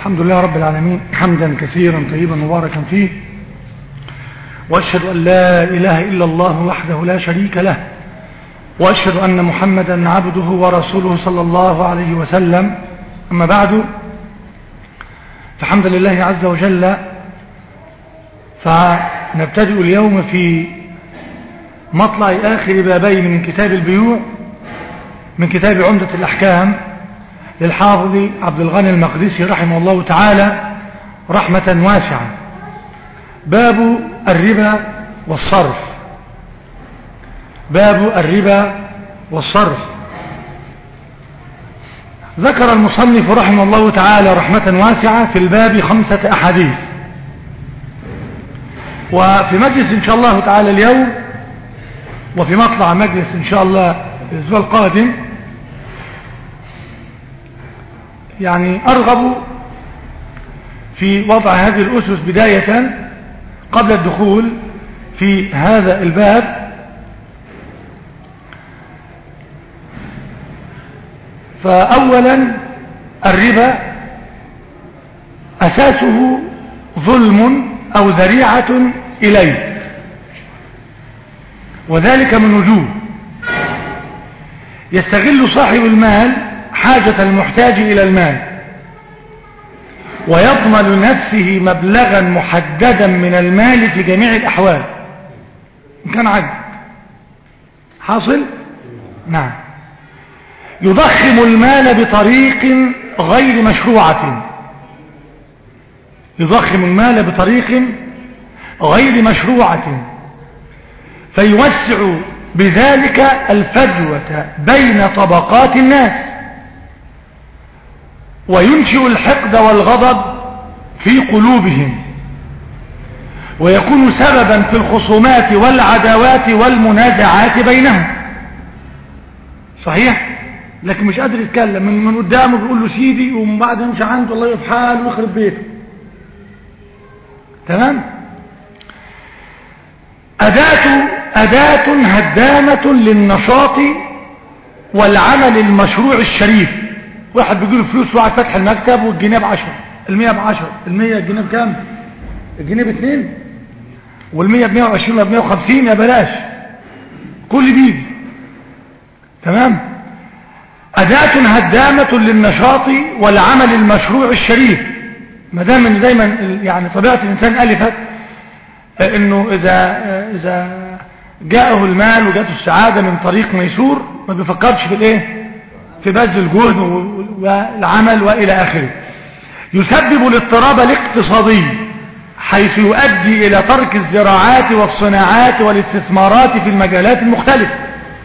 الحمد لله رب العالمين حمدا كثيرا طيبا مباركا فيه، وأشهد أن لا إله إلا الله وحده لا شريك له، وأشهد أن محمدا عبده ورسوله صلى الله عليه وسلم. أما بعد، فحمد لله عز وجل، فنبتدئ اليوم في مطلع آخر بابين من كتاب البيوع من كتاب عمدة الأحكام للحافظ عبد الغني المقدسي رحمه الله تعالى رحمة واسعة. باب الربا والصرف. باب الربا والصرف. ذكر المصنف رحمه الله تعالى رحمة واسعة في الباب 5 أحاديث، وفي مجلس إن شاء الله تعالى اليوم، وفي مطلع مجلس إن شاء الله الأسبوع القادم، يعني أرغب في وضع هذه الأسس بداية قبل الدخول في هذا الباب. فأولا، الربا أساسه ظلم أو ذريعة إليه، وذلك من وجوه: يستغل صاحب المال حاجة المحتاج إلى المال، ويضمن لنفسه مبلغا محددا من المال في جميع الأحوال إن كان عجز حاصل. نعم. يضخم المال بطريق غير مشروعة. يضخم المال بطريق غير مشروعة، فيوسع بذلك الفجوة بين طبقات الناس، وينشئ الحقد والغضب في قلوبهم، ويكون سببا في الخصومات والعداوات والمنازعات بينهم. صحيح؟ لكن مش قادر يتكلم، من قدامه بيقول له سيدي، ومن بعد يمشي عنده الله يفحال ويخرب بيته. تمام؟ أداة هدامة للنشاط والعمل المشروع الشريف. واحد بيجيله فلوس وقعد فتح المكتب، والجنيه ب10، ال100 ب10، ال100 الجنيه بكام؟ الجنيه ب2، وال100 ب120 ولا ب150، يا بلاش كل بيجي. تمام؟ أداة هدامة للنشاط والعمل المشروع الشريف. ما دام دايما يعني طبيعة الإنسان ألفت إنه إذا جاءه المال وجاءته السعادة من طريق ميسور، ما بيفكرش في الإيه؟ في بذل الجهد والعمل وإلى آخره. يسبب الاضطراب الاقتصادي، حيث يؤدي إلى ترك الزراعات والصناعات والاستثمارات في المجالات المختلفة.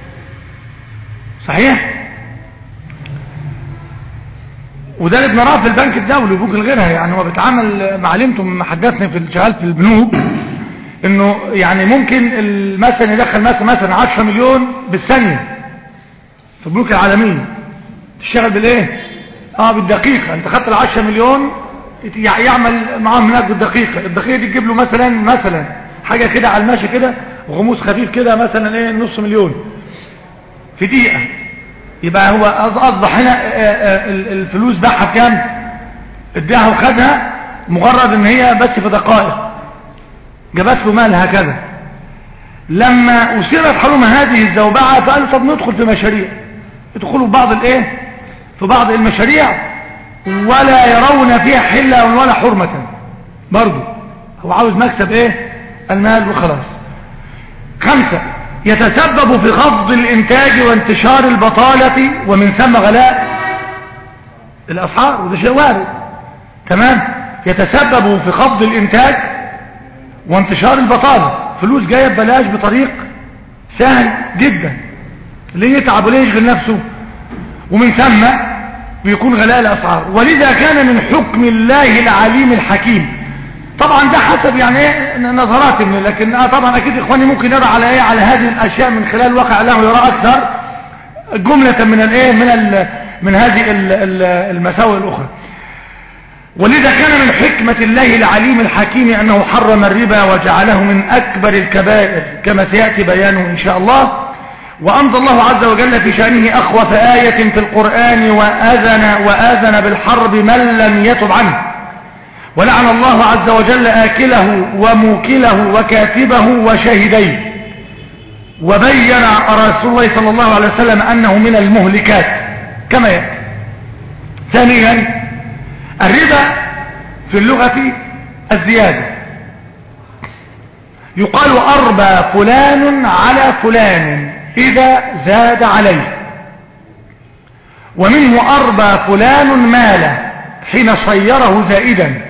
صحيح؟ وده اللي بنراه في البنك الدولي وبنوك غيرها. يعني هو بيتعامل، معلمته من محدثنا في الشغال في البنوك، انه يعني ممكن مثلا يدخل مثلا 10 مليون بالثانية في البنوك العالمية. تشتغل بالايه؟ بالدقيقة. انت خدت ال10 مليون يعمل معاهم هناك بالدقيقة. الدقيقة دي تجيب له مثلا حاجة كده على الماشي كده، وغموس خفيف كده، مثلا ايه، نص مليون في دقيقة. يبقى هو اصبح هنا الفلوس باعها بكام؟ اداها وخدها، مجرد ان هي بس في دقائق جابت له مال هكذا. لما اثيرت حرمة هذه الزوبعة، فقالوا طب ندخل في مشاريع. يدخلوا في بعض المشاريع ولا يرون فيها حلة ولا حرمة. برضو هو عاوز مكسب ايه؟ المال وخلاص. 5، يتسبب في خفض الانتاج وانتشار البطالة، ومن ثم غلاء الاسعار، وده شيء وارد. تمام؟ يتسبب في خفض الانتاج وانتشار البطالة. فلوس جاية ببلاش بطريق سهل جدا، ليه يتعب وليه يشغل نفسه؟ ومن ثم بيكون غلاء الاسعار. ولذا كان من حكم الله العليم الحكيم. طبعا ده حسب يعني ايه نظرات، لكن طبعا اكيد اخواني ممكن يرى على ايه، على هذه الاشياء من خلال واقع له يرى اكثر جملة من الايه من هذه المساوئ الاخرى. ولذا كان من حكمة الله العليم الحكيم انه حرم الربا وجعله من اكبر الكبائر، كما سيأتي بيانه ان شاء الله. وأنزل الله عز وجل في شأنه أخوف آية في القرآن: وآذن بالحرب من لم يتب عنه. ولعن الله عز وجل آكله وموكله وكاتبه وشاهديه. وبين رسول الله صلى الله عليه وسلم أنه من المهلكات كما يأتي. ثانيا الربا في اللغة الزيادة. يقال أربى فلان على فلان إذا زاد عليه، ومنه أربى فلان ماله حين صيره زائدا،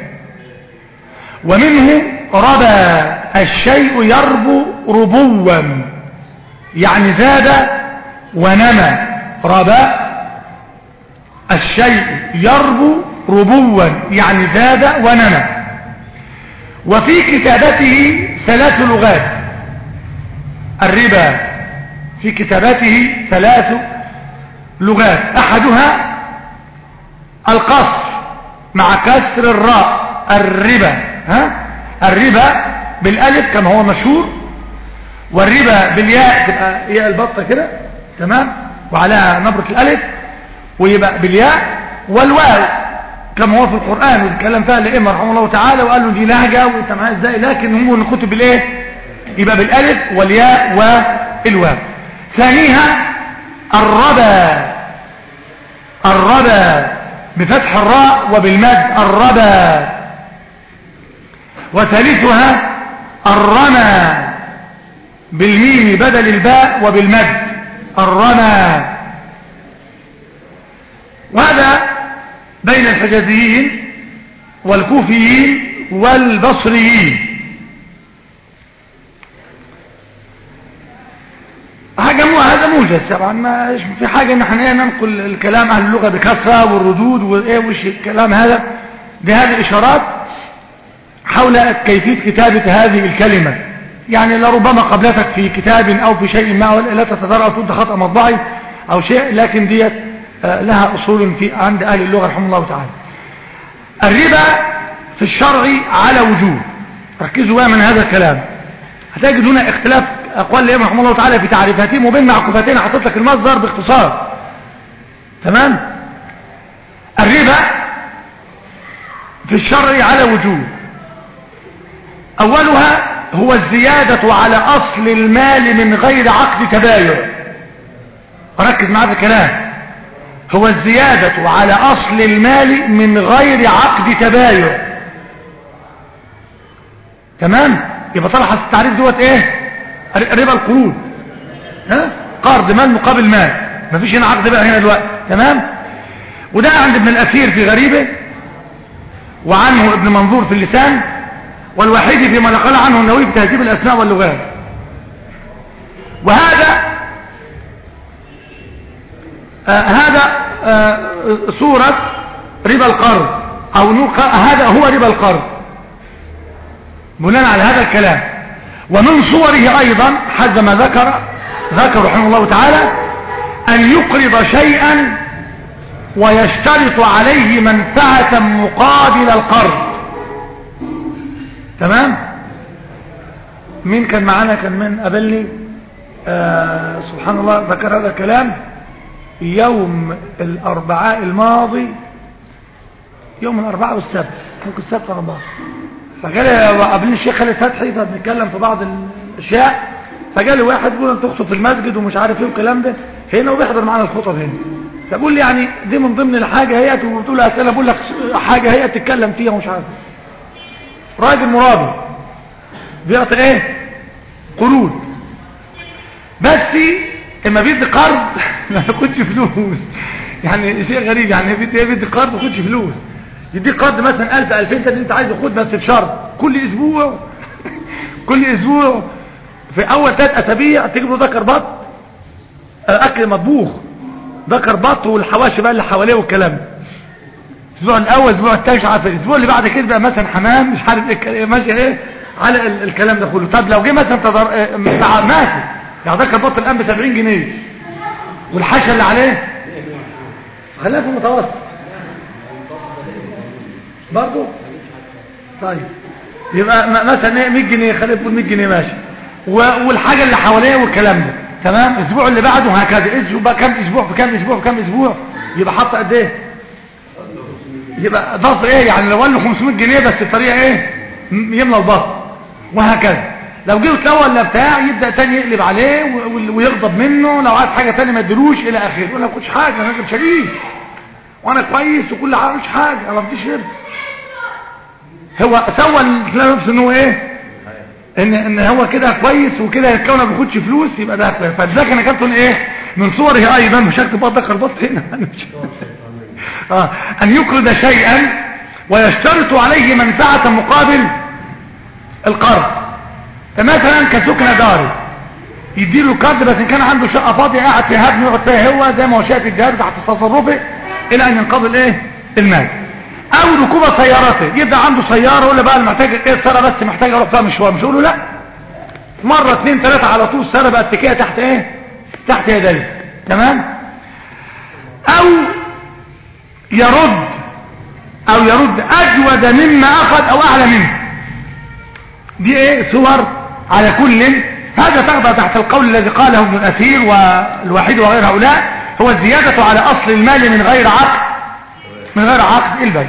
ومنه ربى الشيء يربو ربوا يعني زاد ونمى. ربى الشيء يربو ربوا يعني زاد ونمى. وفي كتابته 3 لغات. الربا في كتابته 3 لغات، أحدها القصر مع كسر الراء الربا، الربا بالالف كما هو مشهور، والربا بالياء تبقى ياء البطه كده تمام وعلى نبره الالف، ويبقى بالياء، والواو كما هو في القران والكلام فيها الائمه رحمه الله تعالى، وقال له دي لهجه وانت معايا ازاي، لكن هم الكتب بالايه يبقى بالالف والياء والواو. ثانيها الربا بفتح الراء وبالمد الربا. وثالثها الرمى بالميم بدل الباء وبالمد الرمى. وهذا بين الحجازيين والكوفيين والبصريين. هذا موجز طبعا، ما في حاجه ان احنا ننقل الكلام اهل اللغه بكثره والردود وايه وش الكلام هذا. دي هذه اشارات حول كيفيه كتابه هذه الكلمه، يعني لربما قبلتك في كتاب او في شيء ما لا تتذرع او تود خطأ مطبعي او شيء، لكن ديت لها اصول في عند اهل اللغه رحمه الله تعالى. الربا في الشرع على وجوه، ركزوا بقى من هذا الكلام، هتجد هنا اختلاف اقوال الائمه رحمه الله تعالى في تعريفاتهم، وبين معكوفتين حطيت لك المصدر باختصار. تمام. الربا في الشرع على وجوه، اولها هو الزيادة على اصل المال من غير عقد تبايع. ركز معايا في الكلام، هو الزيادة على اصل المال من غير عقد تبايع. تمام. يبقى طلع التعريف دوت ايه؟ ربا القروض، قرض مال مقابل مال، مفيش هنا عقد بقى هنا دلوقتي. تمام. وده عند ابن الاثير في غريبه، وعنه ابن منظور في اللسان، والوحيد فيما نقل عنه النووي في تهذيب الاسماء واللغات. وهذا صورة ربا القرض، او هذا هو ربا القرض بناء على هذا الكلام. ومن صوره ايضا حسب ما ذكر رحمه الله تعالى ان يقرض شيئا ويشترط عليه منفعة مقابل القرض. تمام. مين كان معانا؟ كان من قبلني سبحان الله ذكر هذا الكلام يوم الاربعاء الماضي، يوم الاربعاء والسبت، ممكن السبت 4. فقال قبلني الشيخ خالد فتحي، فبنتكلم في بعض الاشياء، فقال لي واحد بيقول انت تخطب في المسجد ومش عارف ايه والكلام ده هنا، وبيحضر معانا الخطب هنا، فبقول لي يعني دي من ضمن الحاجه هي، وبتقول اسئله بقول لك حاجه هي تتكلم فيها ومش عارف. راجل مرابي بيعطي ايه؟ قروض، بس اما بيدي قرض ما ياخدش فلوس، يعني شيء غريب، يعني بيدي قرض ما ياخدش فلوس، يديك قرض مثلا 1000 2000 انت عايز تاخد، بس بشرط كل اسبوع في اول 3 اسابيع تجيب له ذكر بط، اكل مطبوخ، ذكر بط والحواشي بقى اللي حواليه والكلام ده. الاسبوع الاول، الاسبوع الثاني مش عارف، الاسبوع اللي بعد كده بقى مثلا حمام مش عارف ايه ماشي ايه على الكلام ده كله. طب لو جه مثلا ماشي يعني ذكر بط الان ب 70 جنيه والحشا اللي عليه خلينا في المتوسط برضه. طيب يبقى مثلا ايه 100 جنيه، خلينا نقول 100 جنيه ماشي، والحاجه اللي حواليه والكلام ده. تمام. الاسبوع اللي بعده هكذا، يبقى كام اسبوع في كام اسبوع في كام اسبوع، يبقى حاطط قد ايه؟ يبقى ضف ايه يعني لو قال له 500 جنيه بس بطريقه ايه يملى البطن، وهكذا. لو جه وتلوى ولا بتاع يبدا تاني يقلب عليه ويغضب منه، لو عايز حاجه تاني ما ادلوش الى اخره، يقول لك مش حاجه انا راجل شريف وانا كويس وكل حاجه مش حاجه انا ما بديش ربح. هو سوى نفسه ان هو ايه ان هو كده كويس وكده يتكون ما بياخدش فلوس، يبقى ده كويس. فده كان كابتن ايه من صوره ايضا، مش هكتب بقى دخل بط هنا ان يقرض شيئا ويشترط عليه منفعه مقابل القرض. فمثلا كسكن داري يديله قرض، بس ان كان عنده شقه فاضيه قاعد فيها ابنه يقعد فيها هو زي ما هو شايف الجهاز تحت تصرفه الى ان ينقضي الايه المال. او ركوب سيارته، يبقى عنده سياره ولا بقى محتاج ايه السياره بس محتاج اروح فيها مشوار، مش اقول له لا مره 2 3 على طول السياره بقت تكيه تحت ايه تحت يديه. تمام. او يرد اجود مما اخذ او اعلى منه. دي ايه صور على كل هذا تخضع تحت القول الذي قاله ابن الاثير والوحيد وغير هؤلاء، هو الزياده على اصل المال من غير عقد البيع.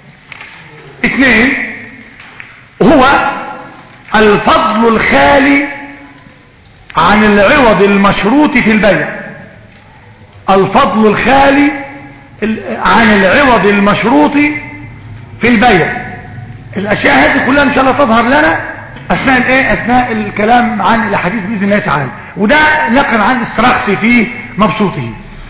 2 هو الفضل الخالي عن العوض المشروط في البيع. الفضل الخالي عن العوض المشروط في البيع. الاشياء هذه كلها ان شاء الله تظهر لنا اثناء الايه اثناء الكلام عن الاحاديث باذن الله تعالى، وده نقل عن السرخسي في مبسوطه.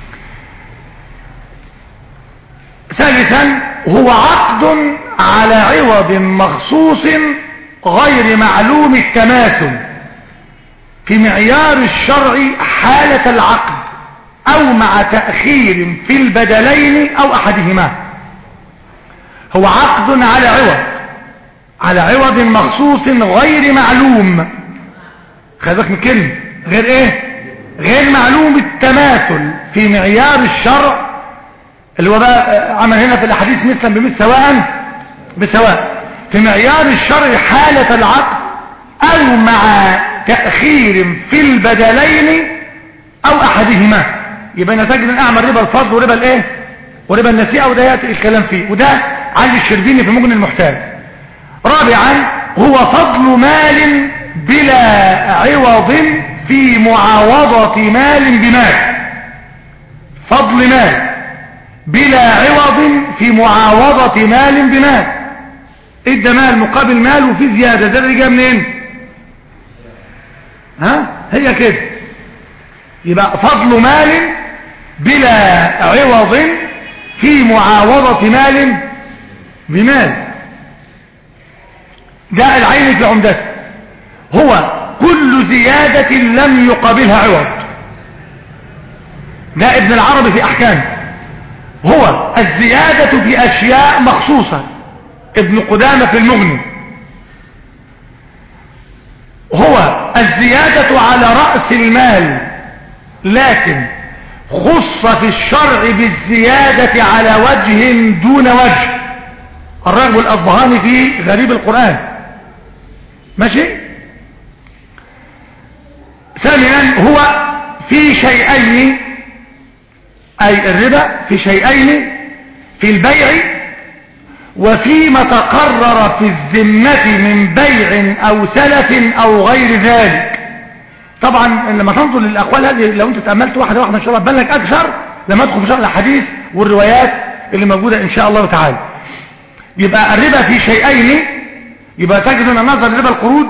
ثالثا هو عقد على عوض مخصوص غير معلوم التماثل في معيار الشرع حالة العقد او مع تأخير في البدلين او احدهما. هو عقد على عوض مخصوص غير معلوم، خلي بالك من كلمة غير ايه غير معلوم التماثل في معيار الشرع، اللي هو بقى عمل هنا في الاحاديث مثلا بمثل سواء بسواء في معيار الشرع حالة العقد او مع تأخير في البدلين او احدهما. يبقى نتجد ان اعمل ربا الفضل وربا الايه وربا النسيئة، وده ياتي الكلام فيه، وده عن الشربيني في مغني المحتاج. رابعا هو فضل مال بلا عوض في معاوضة مال بمال. فضل مال بلا عوض في معاوضة مال بمال. ادى مال مقابل مال وفي زيادة، ده اللي جاء منين؟ هي كده. يبقى فضل مال بلا عوض في معاوضة مال بمال. جاء العين في عمدته هو كل زيادة لم يقابلها عوض. ده ابن العربي في احكامه هو الزيادة في اشياء مخصوصة. ابن قدامة في المغني هو الزيادة على رأس المال، لكن خص في الشرع بالزيادة على وجه دون وجه. الرغب الأصبهاني في غريب القرآن. ماشي. ثانيا هو في شيئين، أي الربا في شيئين، في البيع وفيما تقرر في الذمة من بيع أو سلف أو غير ذلك. طبعا لما تنظر للأقوال هذه لو أنت تأملت واحدة واحدة إن شاء الله تبان لك أكثر لما تدخل في شرح الحديث والروايات اللي موجودة إن شاء الله تعالى. يبقى الربا في شيئين، يبقى تجد أن نظر لربا القروض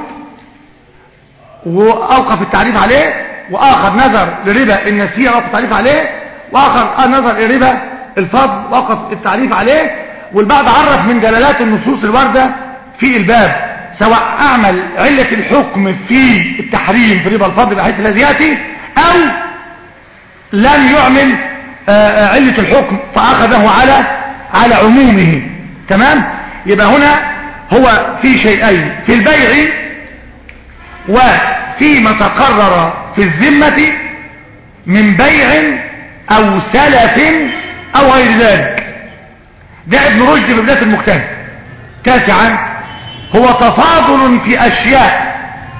وأوقف التعريف عليه، وآخر نظر لربا النسيئة وأوقف التعريف عليه، وآخر نظر لربا الفضل وأوقف التعريف عليه. والبعض عرف من دلالات النصوص الواردة في الباب، سواء أعمل علة الحكم في التحريم في ربا الفضل بحيث الذي يأتي، أو لم يعمل علة الحكم فأخذه على عمومه. تمام. يبقى هنا هو في شيئين، في البيع وفيما تقرر في الذمة من بيع أو سلف أو غير ذلك. ده ابن رشد في بداية المجتهد. تاسعا هو تفاضل في أشياء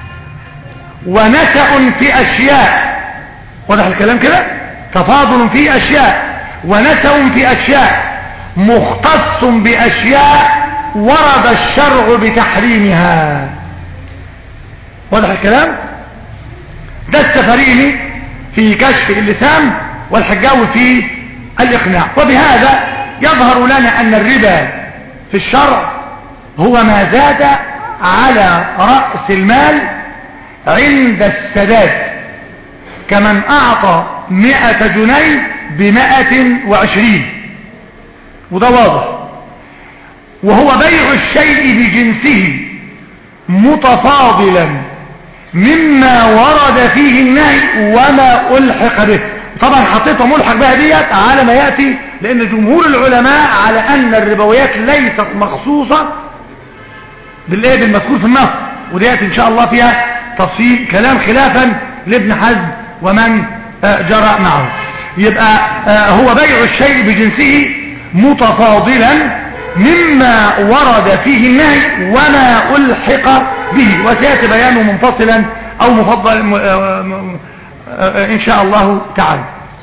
ونسأ في أشياء. واضح الكلام كده؟ تفاضل في أشياء ونسأ في أشياء مختص بأشياء ورد الشرع بتحريمها. واضح الكلام؟ ده السفريني في كشف اللسان والحجاوي في الإقناع. وبهذا يظهر لنا أن الربا في الشرع هو ما زاد على رأس المال عند السداد، كمن أعطى 100 جنيه ب120، وده واضح. وهو بيع الشيء بجنسه متفاضلا مما ورد فيه النهي وما ألحق به. طبعا حطيته ملحق بها ديت على ما يأتي، لأن جمهور العلماء على أن الربويات ليست مخصوصة بالمذكور في النص، وديت إن شاء الله فيها تفصيل كلام خلافا لابن حزم ومن جرى معه. يبقى هو بيع الشيء بجنسه متفاضلا مما ورد فيه النهي وما ألحق به، وسيأتي بيانه منفصلا أو مفضل إن شاء الله تعالى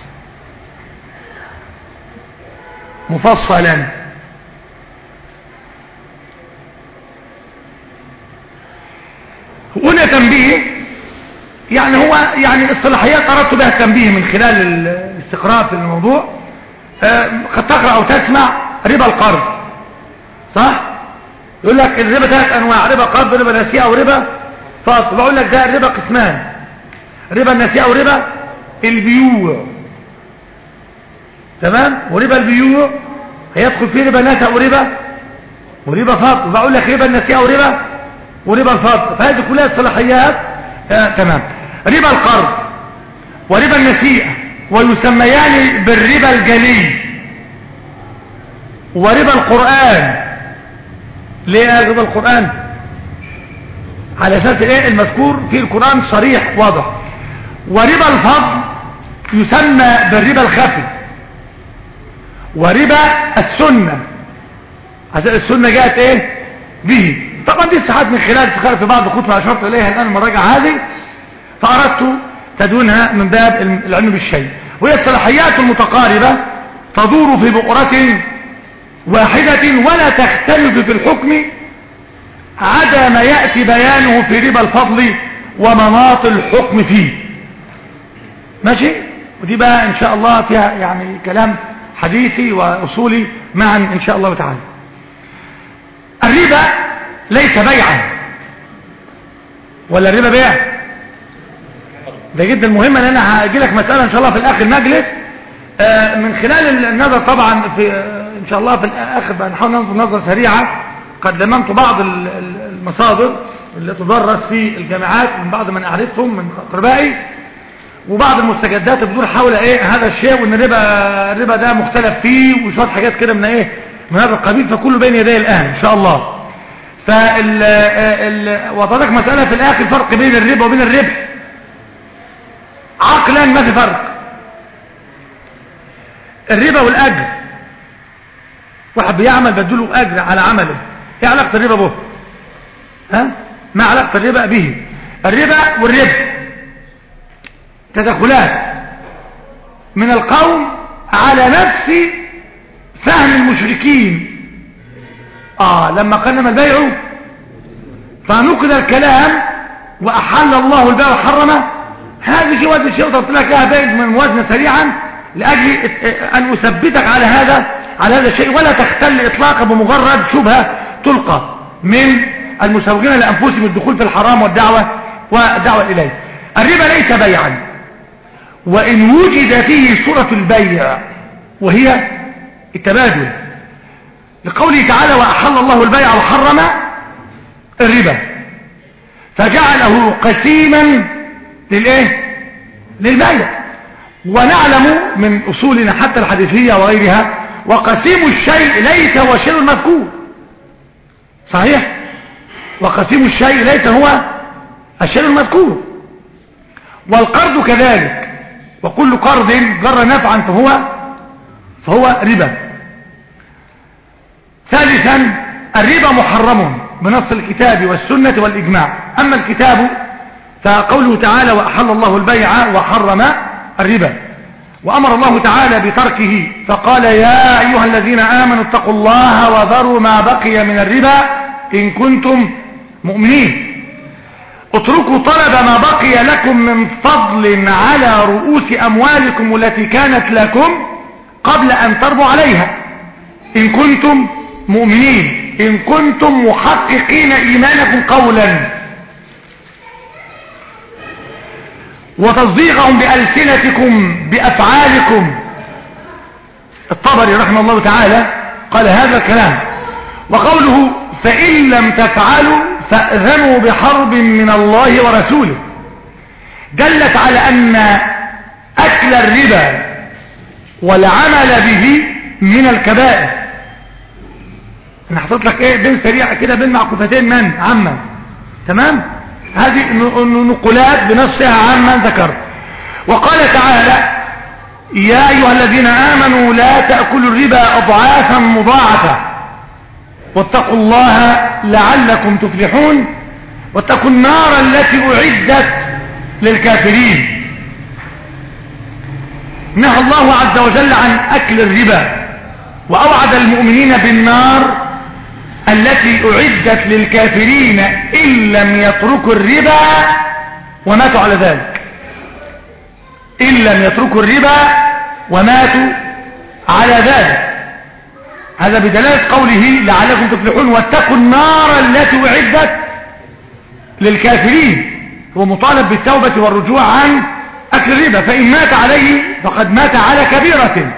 مفصلا. هنا تنبيه، يعني هو الصلاحيات أردت بها التنبيه من خلال الاستقراء في الموضوع. قد تقرأ أو تسمع ربا القرض، صح؟ يقول لك الربا 3 أنواع: ربا قرض، ربا نسيئة، وربا فضل. بقول لك ده الربا قسمان: ربا النسيئة وربا البيوع، تمام؟ وربا البيوع هيدخل فيه ربا نسيئة وربا فضل. وبقول لك ربا النسيئة وربا الفضل، فهذه كلها الصلاحيات تمام. ربا القرض وربا النسيئة ويسميان بالربا الجلي وربا القرآن. ليه ربا القرآن؟ على اساس ايه؟ المذكور في القرآن صريح واضح. وربا الفضل يسمى بالربا الخفي وربا السنة، السنة جاءت ايه به. طبعا دي استحاد من خلال استخارة في بعض الكتب اشرت اليها الان المراجعة هذه، فاردت تدونها من باب العلم بالشيء. وهي الصلاحيات المتقاربة تدور في بؤرة واحدة ولا تختلف في الحكم عدا ما يأتي بيانه في ربا الفضل ومناط الحكم فيه. ماشي؟ ودي بقى ان شاء الله فيها يعني كلام حديثي واصولي معا ان شاء الله تعالى. الربا ليس بيعا، ولا الربا بيع؟ ده جدا مهم، ان انا هاجي لك مسألة ان شاء الله في الاخر مجلس من خلال النظر طبعا في ان شاء الله في الاخر بنحاول ننظر نظرة سريعة. قد لممت بعض المصادر اللي تدرس في الجامعات من بعض من اعرفهم من اقربائي، وبعض المستجدات بتدور حول ايه هذا الشيء، وان الربا ده مختلف فيه وشويه حاجات كده من ايه من هذا القبيل، فكله بين يدي الان ان شاء الله. وضعتك مسألة في الاخر فرق بين الربا وبين الربح. عقلا ما في فرق. الربا والاجر، واحد بيعمل بدله اجر على عمله، ايه علاقة الربا به؟ ما علاقة الربا به؟ الربا والربح تدخلات من القوم على نفس فهم المشركين. لما قدم البيع فنقل الكلام وأحل الله البيع وحرمه. هذه شيء وهذا الشيء وضربت لك لها بيت من موازنة سريعا لأجل أن أثبتك على هذا الشيء، ولا تختل إطلاقا بمجرد شبهة تلقى من المسوقين لأنفسهم الدخول في الحرام والدعوة إليه. الربا ليس بيعا، وإن وجد فيه صورة البيع وهي التبادل، لقوله تعالى وأحل الله البيع وحرم الربا، فجعله قسيما للبيع. ونعلم من أصولنا حتى الحديثية وغيرها وقسيم الشيء ليس هو الشيء المذكور، صحيح؟ وقسيم الشيء ليس هو الشيء المذكور. والقرض كذلك، وكل قرض جر نفعا فهو ربا. ثالثا الربا محرم بنص الكتاب والسنة والإجماع. أما الكتاب فقوله تعالى وأحل الله البيع وحرم الربا، وأمر الله تعالى بتركه فقال يا أيها الذين آمنوا اتقوا الله وذروا ما بقي من الربا إن كنتم مؤمنين. اتركوا طلب ما بقي لكم من فضل على رؤوس أموالكم التي كانت لكم قبل أن تربوا عليها إن كنتم مؤمنين، إن كنتم محققين إيمانكم قولا وتصديقهم بألسنتكم بأفعالكم. الطبري رحمه الله تعالى قال هذا الكلام. وقوله فإن لم تفعلوا فأذنوا بحرب من الله ورسوله دلت على أن أكل الربا والعمل به من الكبائر. انا حصلت لك ايه بين سريع كده بين معكوفتين من عما تمام. هذه نقولات بنصها عما ذكر. وقال تعالى يا أيها الذين آمنوا لا تأكلوا الربا أضعافا مضاعفة واتقوا الله لعلكم تفلحون واتقوا النار التي أعدت للكافرين. نهى الله عز وجل عن أكل الربا وأوعد المؤمنين بالنار التي أعدت للكافرين إن لم يتركوا الربا وماتوا على ذلك. إن لم يتركوا الربا وماتوا على ذلك. هذا بدلالة قوله لعلكم تفلحون واتقوا النار التي أعدت للكافرين. هو مطالب بالتوبة والرجوع عن أكل الربا فإن مات عليه فقد مات على كبيرة.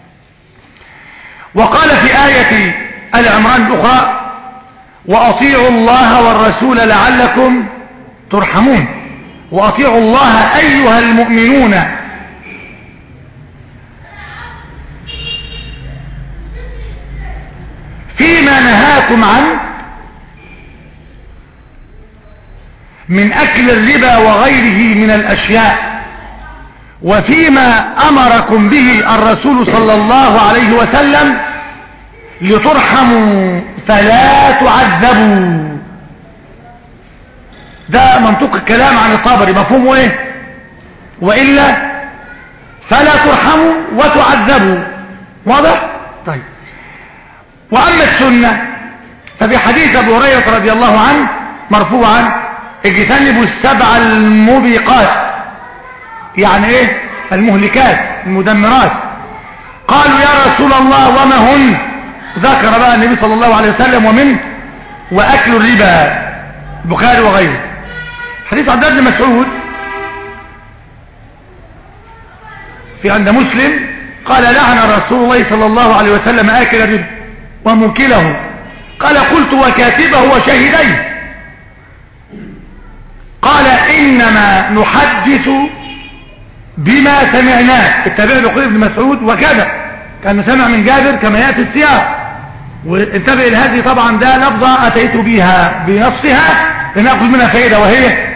وقال في آية آل عمران الأخرى وأطيعوا الله والرسول لعلكم ترحمون. وأطيعوا الله أيها المؤمنون فيما نهاكم عنه من أكل الربا وغيره من الأشياء وفيما أمركم به الرسول صلى الله عليه وسلم لترحموا فلا تعذبوا. ده منطق الكلام عن الطبري مفهومه ايه؟ وإلا فلا ترحموا وتعذبوا. واضح؟ طيب. وأما السنة ففي حديث أبي هريرة رضي الله عنه مرفوعا اجتنبوا السبع الموبقات يعني ايه المهلكات المدمرات. قالوا يا رسول الله وما هن؟ ذكر بقى النبي صلى الله عليه وسلم ومن وأكل الربا البخاري وغيره. حديث عبد الله بن مسعود في عند مسلم قال لعن رسول الله صلى الله عليه وسلم آكل الربا وموكله. قال قلت وكاتبه وشاهديه. قال إنما نحدث بما سمعناه. التابعي يقول ابن مسعود وكذا كان سمع من جابر كما يأتي السياق. وانتبه لهذه طبعا ده لفظة أتيت بها بنفسها لنأخذ منها فائدة وهي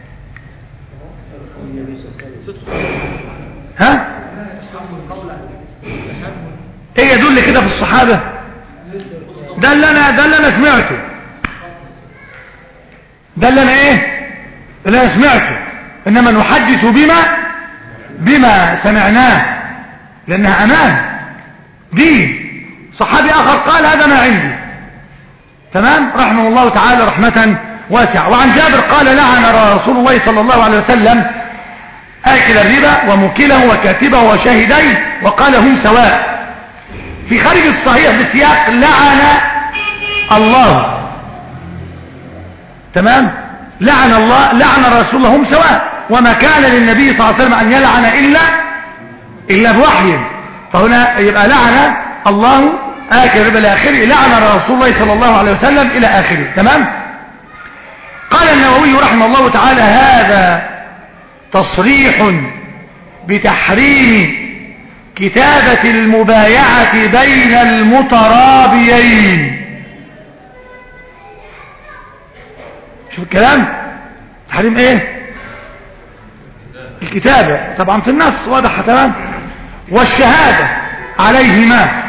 ها ايه يدل كده في الصحابة. ده اللي انا سمعته. ده اللي انا ايه اللي انا سمعته. انما نحدث بما سمعناه لانها امان دين. صحابي اخر قال هذا ما عندي تمام رحمه الله تعالى رحمة واسعة. وعن جابر قال لعن رسول الله صلى الله عليه وسلم آكل الربا وموكله وكاتبه وشاهديه وقال هم سواء. في خارج الصحيح بسياق لعن الله تمام لعن الله لعن رسول الله هم سواء. وما كان للنبي صلى الله عليه وسلم أن يلعن إلا بوحي. فهنا يبقى لعن الله آكل الربا إلى آخره لعن رسول الله صلى الله عليه وسلم إلى آخره تمام. قال النووي رحمه الله تعالى هذا تصريح بتحريم كتابة المبايعة بين المترابيين. شوف الكلام تحريم ايه الكتابة طبعا في النص واضح تمام. والشهادة عليهما.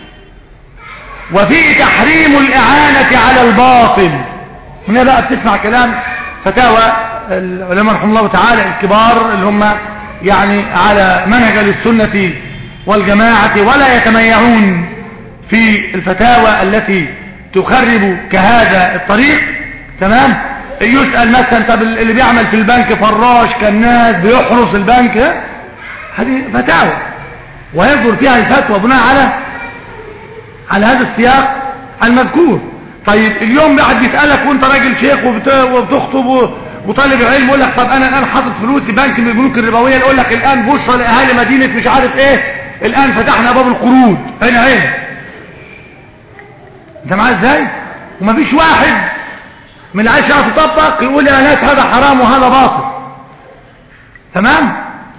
وفيه تحريم الإعانة على الباطل. هنا بقى بتسمع كلام فتاوى العلماء رحمه الله تعالى الكبار اللي هم يعني على منهج السنة والجماعة ولا يتميعون في الفتاوى التي تخرب كهذا الطريق. تمام. يسأل مثلا طب اللي بيعمل في البنك فراش كالناس بيحرس البنك، هذه فتاوى ويصدر فيها الفتوى بناء على هذا السياق المذكور. طيب اليوم قاعد بيسألك وانت راجل شيخ وبتخطب وطالب علم يقول لك طب انا الان حاطط فلوسي بنك من البنوك الربويه، يقول لك الان بشرى لاهالي مدينه مش عارف ايه، الان فتحنا باب القروض عين. انت معايا ازاي؟ ومفيش واحد من اللي عايز يعرف يطبق يقول يا ناس هذا حرام وهذا باطل. تمام.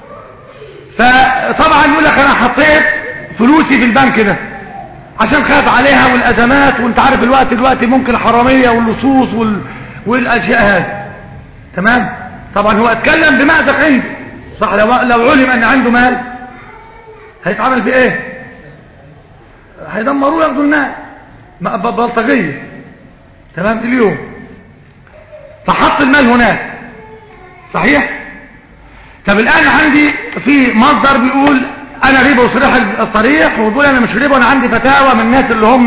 فطبعا يقول لك انا حطيت فلوسي في البنك ده عشان خاف عليها والازمات، وانت عارف الوقت دلوقتي ممكن الحراميه واللصوص والاشياء هذه. تمام. طبعا هو اتكلم بمأزق عنده صح. لو علم ان عنده مال هيتعمل في ايه؟ هيدمروه ياخدوا الناس بلطجيه. تمام. اليوم فحط المال هناك صحيح. طب الان عندي في مصدر بيقول انا ربا وصريح الصريح، وبيقول انا مش ربا، انا عندي فتاوى من الناس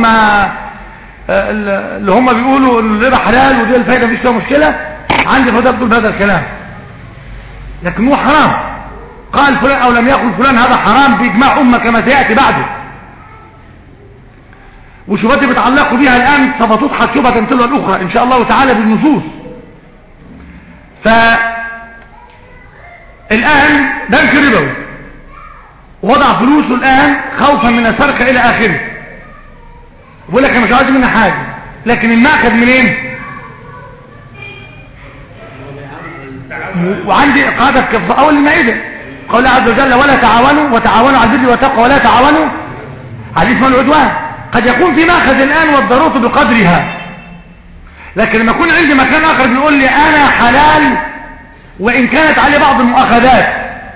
اللي هم بيقولوا ان الربا حلال ودي الفايده مفيش فيها مشكله، عندي فتاوى بتقول بهذا الكلام، لكن هو حرام. قال فلان او لم يقل فلان هذا حرام باجماع امه كما سياتي بعده. وشبهات بتعلقوا بها الان سوف تضحك شبهه تلو الاخرى ان شاء الله تعالى بالنصوص. الان بنك ربوي وضع فلوسه الان خوفا من السرقه الى اخره، بقول لك انا مش عايز منها حاجه، لكن المأخذ منين؟ وعندي قاعده في اول المائده قال عز وجل ولا تعاونوا وتعاونوا على البر والتقوى ولا تعاونوا على الاثم والعدوان. قد يكون في مأخذ الان والضروره بقدرها، لكن لما يكون عندي مكان اخر بيقول لي انا حلال وان كانت عليه بعض المؤاخذات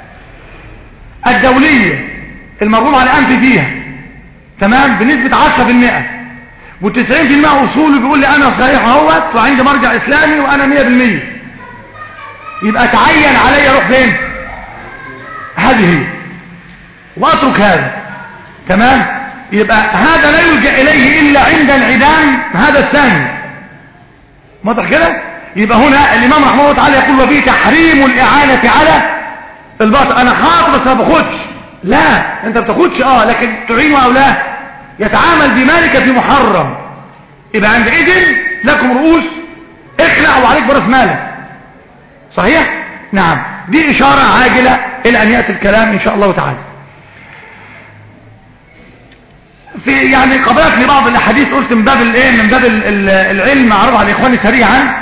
الدوليه المرغوم على انف فيها تمام بنسبه 10% و90% اصوله بيقول لي انا صحيح اهوت وعندي مرجع اسلامي وانا 100%، يبقى تعين علي اروح فين؟ هذه واترك هذا. تمام. يبقى هذا لا يلجأ اليه الا عند انعدام هذا الثاني. واضح كده؟ يبقى هنا الامام رحمه الله تعالى يقول وفيه تحريم الاعانه على الباطل. انا خاطب بس ما باخدش، لا انت ما بتاخدش لكن تعين او لا يتعامل بمالك في محرم، يبقى عندئذ لكم رؤوس اخلع وعليك براس مالك. صحيح؟ نعم. دي اشاره عاجله الى ان ياتي الكلام ان شاء الله تعالى. في يعني قبلت لي بعض الاحاديث قلت من باب الايه، من باب العلم اعرض على اخواني سريعا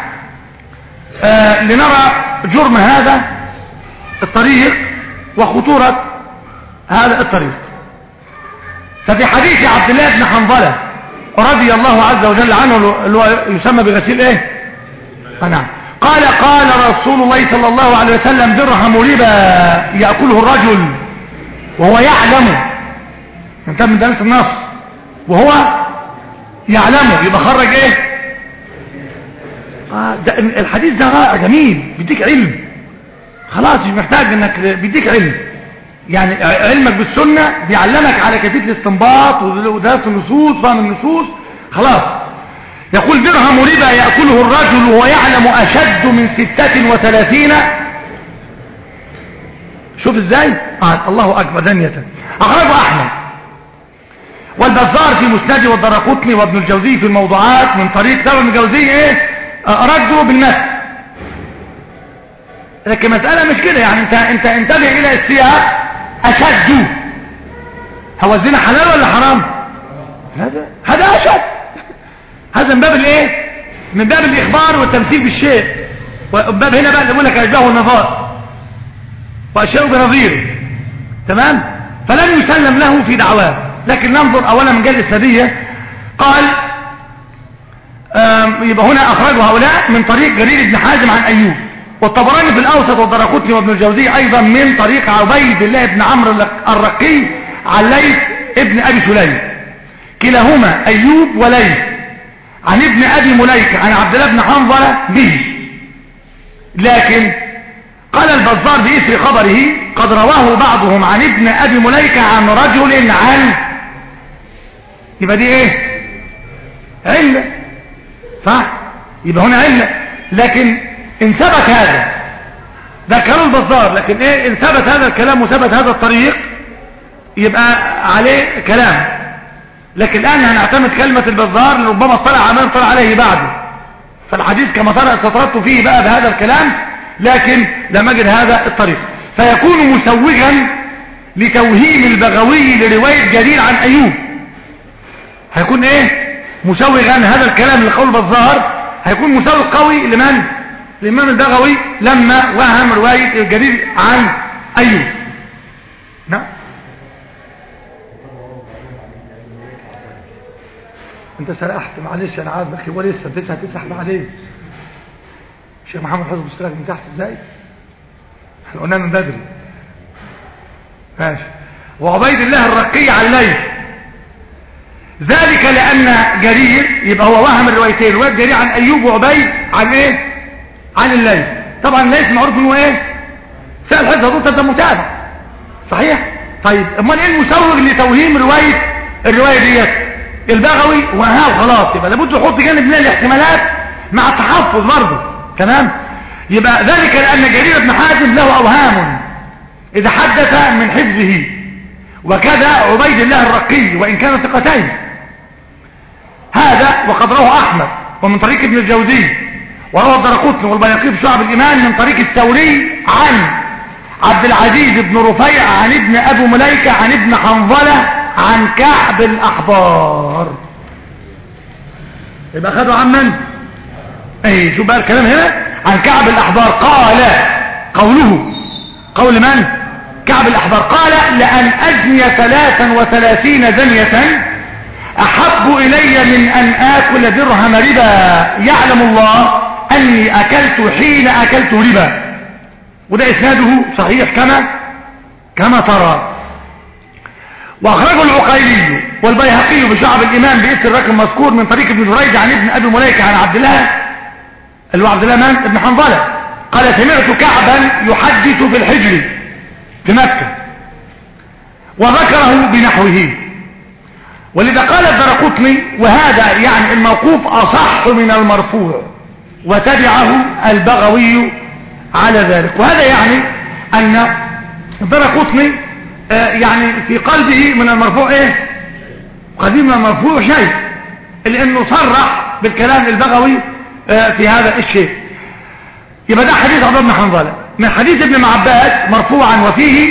لنرى جرم هذا الطريق وخطورة هذا الطريق. ففي حديث عبد الله بن حنظلة رضي الله عز وجل عنه اللي هو يسمى بغسيل ايه؟ نعم. قال رسول الله صلى الله عليه وسلم درهم ربا يأكله الرجل وهو يعلم، انت من دلالة النص وهو يعلمه، يبقى خرج ايه؟ ده الحديث ده رائع جميل بيديك علم، خلاص مش محتاج انك بيديك علم، يعني علمك بالسنة بيعلمك على كيفية الاستنباط ودراسة النصوص فهم النصوص. خلاص. يقول درهم ربا يأكله الرجل وهو يعلم أشد من 36. شوف ازاي؟ الله أكبر دنية. أخرجه أحمد والبزار في مسنده والدرقطني وابن الجوزي في الموضوعات من طريق ابن الجوزي رده بالمثل. لكن مسألة مش كده، يعني انت انتبه الى السياق. اشد هو الزنا حلال ولا حرام؟ هذا اشد، هذا من باب الايه؟ من باب الاخبار والتمثيل بالشيء. وباب هنا بقى يقول لك اشباه النظار واشياء بنظيره. تمام. فلن يسلم له في دعواه. لكن ننظر اولا من جهه السبيه. قال يبقى هنا اخرجوا هؤلاء من طريق جرير بن حازم عن ايوب، والطبراني في الاوسط والدرقطني وابن الجوزي ايضا من طريق عبيد الله بن عمرو الرقي عن ليث ابن ابي سليم، كلاهما ايوب وليث عن ابن ابي مليكه عن عبد الله بن حنظله به. لكن قال البزار بإثر خبره قد رواه بعضهم عن ابن أبي مليكة عن رجل عن، يبقى دي ايه؟ علة، صح؟ يبقى هنا علة. لكن ان ثبت هذا، ده كلام البزار، لكن ايه ان ثبت هذا الكلام وثبت هذا الطريق يبقى عليه كلام. لكن الآن هنعتمد كلمة البزار ربما اطلع على من اطلع عليه بعده، فالحديث كما استطردت فيه بقى بهذا الكلام، لكن لم أجد هذا الطريق، فيكون مسوغا لتوهيم البغوي لرواية جرير عن أيوب. هيكون ايه مسوغا هذا الكلام لقول البزار، هيكون مسوغ قوي لمن؟ الإمام البغوي لما وهم رواية جرير عن أيوب. نعم. انت سرحت معلش انا عارف بخي، ولسه تسح بعدين. الشيخ محمد حفظ بيشتغل من تحت ازاي؟ احنا قلنا من بدري. ماشي. وعبيد الله الرقي عن الليل، ذلك لان جرير يبقى هو وهم الروايتين، روايه جرير عن ايوب وعبيد عن ايه؟ عن الليل. طبعا الليل معروف انه ايه؟ سأل حفظ هذول ده متابع صحيح. طيب امال ايه المسوغ لتوهيم الروايه ديت؟ البغوي وها وخلاص، يبقى لابد يحط جانب من الاحتمالات مع التحفظ برضه. تمام. يبقى ذلك لان جرير بن حازم له اوهام اذا حدث من حفظه، وكذا عبيد الله الرقي وان كان ثقتين. هذا وقد رواه احمد ومن طريق ابن الجوزي، وروى الدرقطني والبيهقي في شعب الايمان من طريق الثوري عن عبد العزيز بن رفيع عن ابن ابي مليكه عن ابن حنظله عن كعب الأحبار. يبقى خدوا عن من؟ ايه شو بقى الكلام هنا؟ عن كعب الأحبار. قول من؟ كعب الأحبار قال لأن أزني 33 زنية أحب إلي من أن آكل درهم ربا، يعلم الله أني أكلت حين أكلت ربا. وده إسناده صحيح كما ترى. واخرجه العقيلي والبيهقي بشعب الايمان باسم الرقم المذكور من طريق ابن جريج عن ابن ابي مليكه عن عبد الله من ابن حنظله قال سمعت كعبا يحدث في الحجر في مكه، وذكره بنحوه. ولذا قال الدرقطني وهذا يعني الموقوف اصح من المرفوع، وتبعه البغوي على ذلك. وهذا يعني ان الدرقطني يعني في قلبه من المرفوع ايه؟ قديم من المرفوع شيء، لانه صرح بالكلام البغوي في هذا الشيء. يبقى ده حديث عبد الله بن حنظله من حديث ابن عباس مرفوعا، وفيه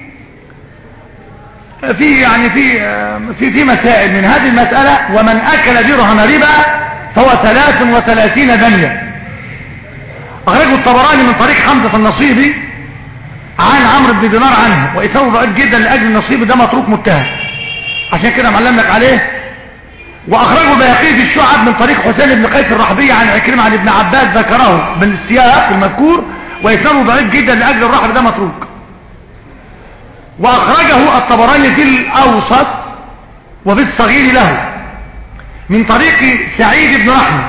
في مسائل. من هذه المسألة ومن اكل درهم ربا فهو 33 دنيا. اخرجه الطبراني من طريق حمزة النصيبي عن عمرو بن دينار عنه، وإسناده ضعيف جدا لأجل النصيب ده متروك متهم، عشان كده معلم لك عليه. وأخرجه البيهقي في الشعب من طريق حسين بن قيس الرحبي عن عكرمة عن ابن عباس ذكره من السياق المذكور، وإسناده ضعيف جدا لأجل الرحب ده متروك. وأخرجه الطبراني في الأوسط وفي الصغير له من طريق سعيد بن رحمة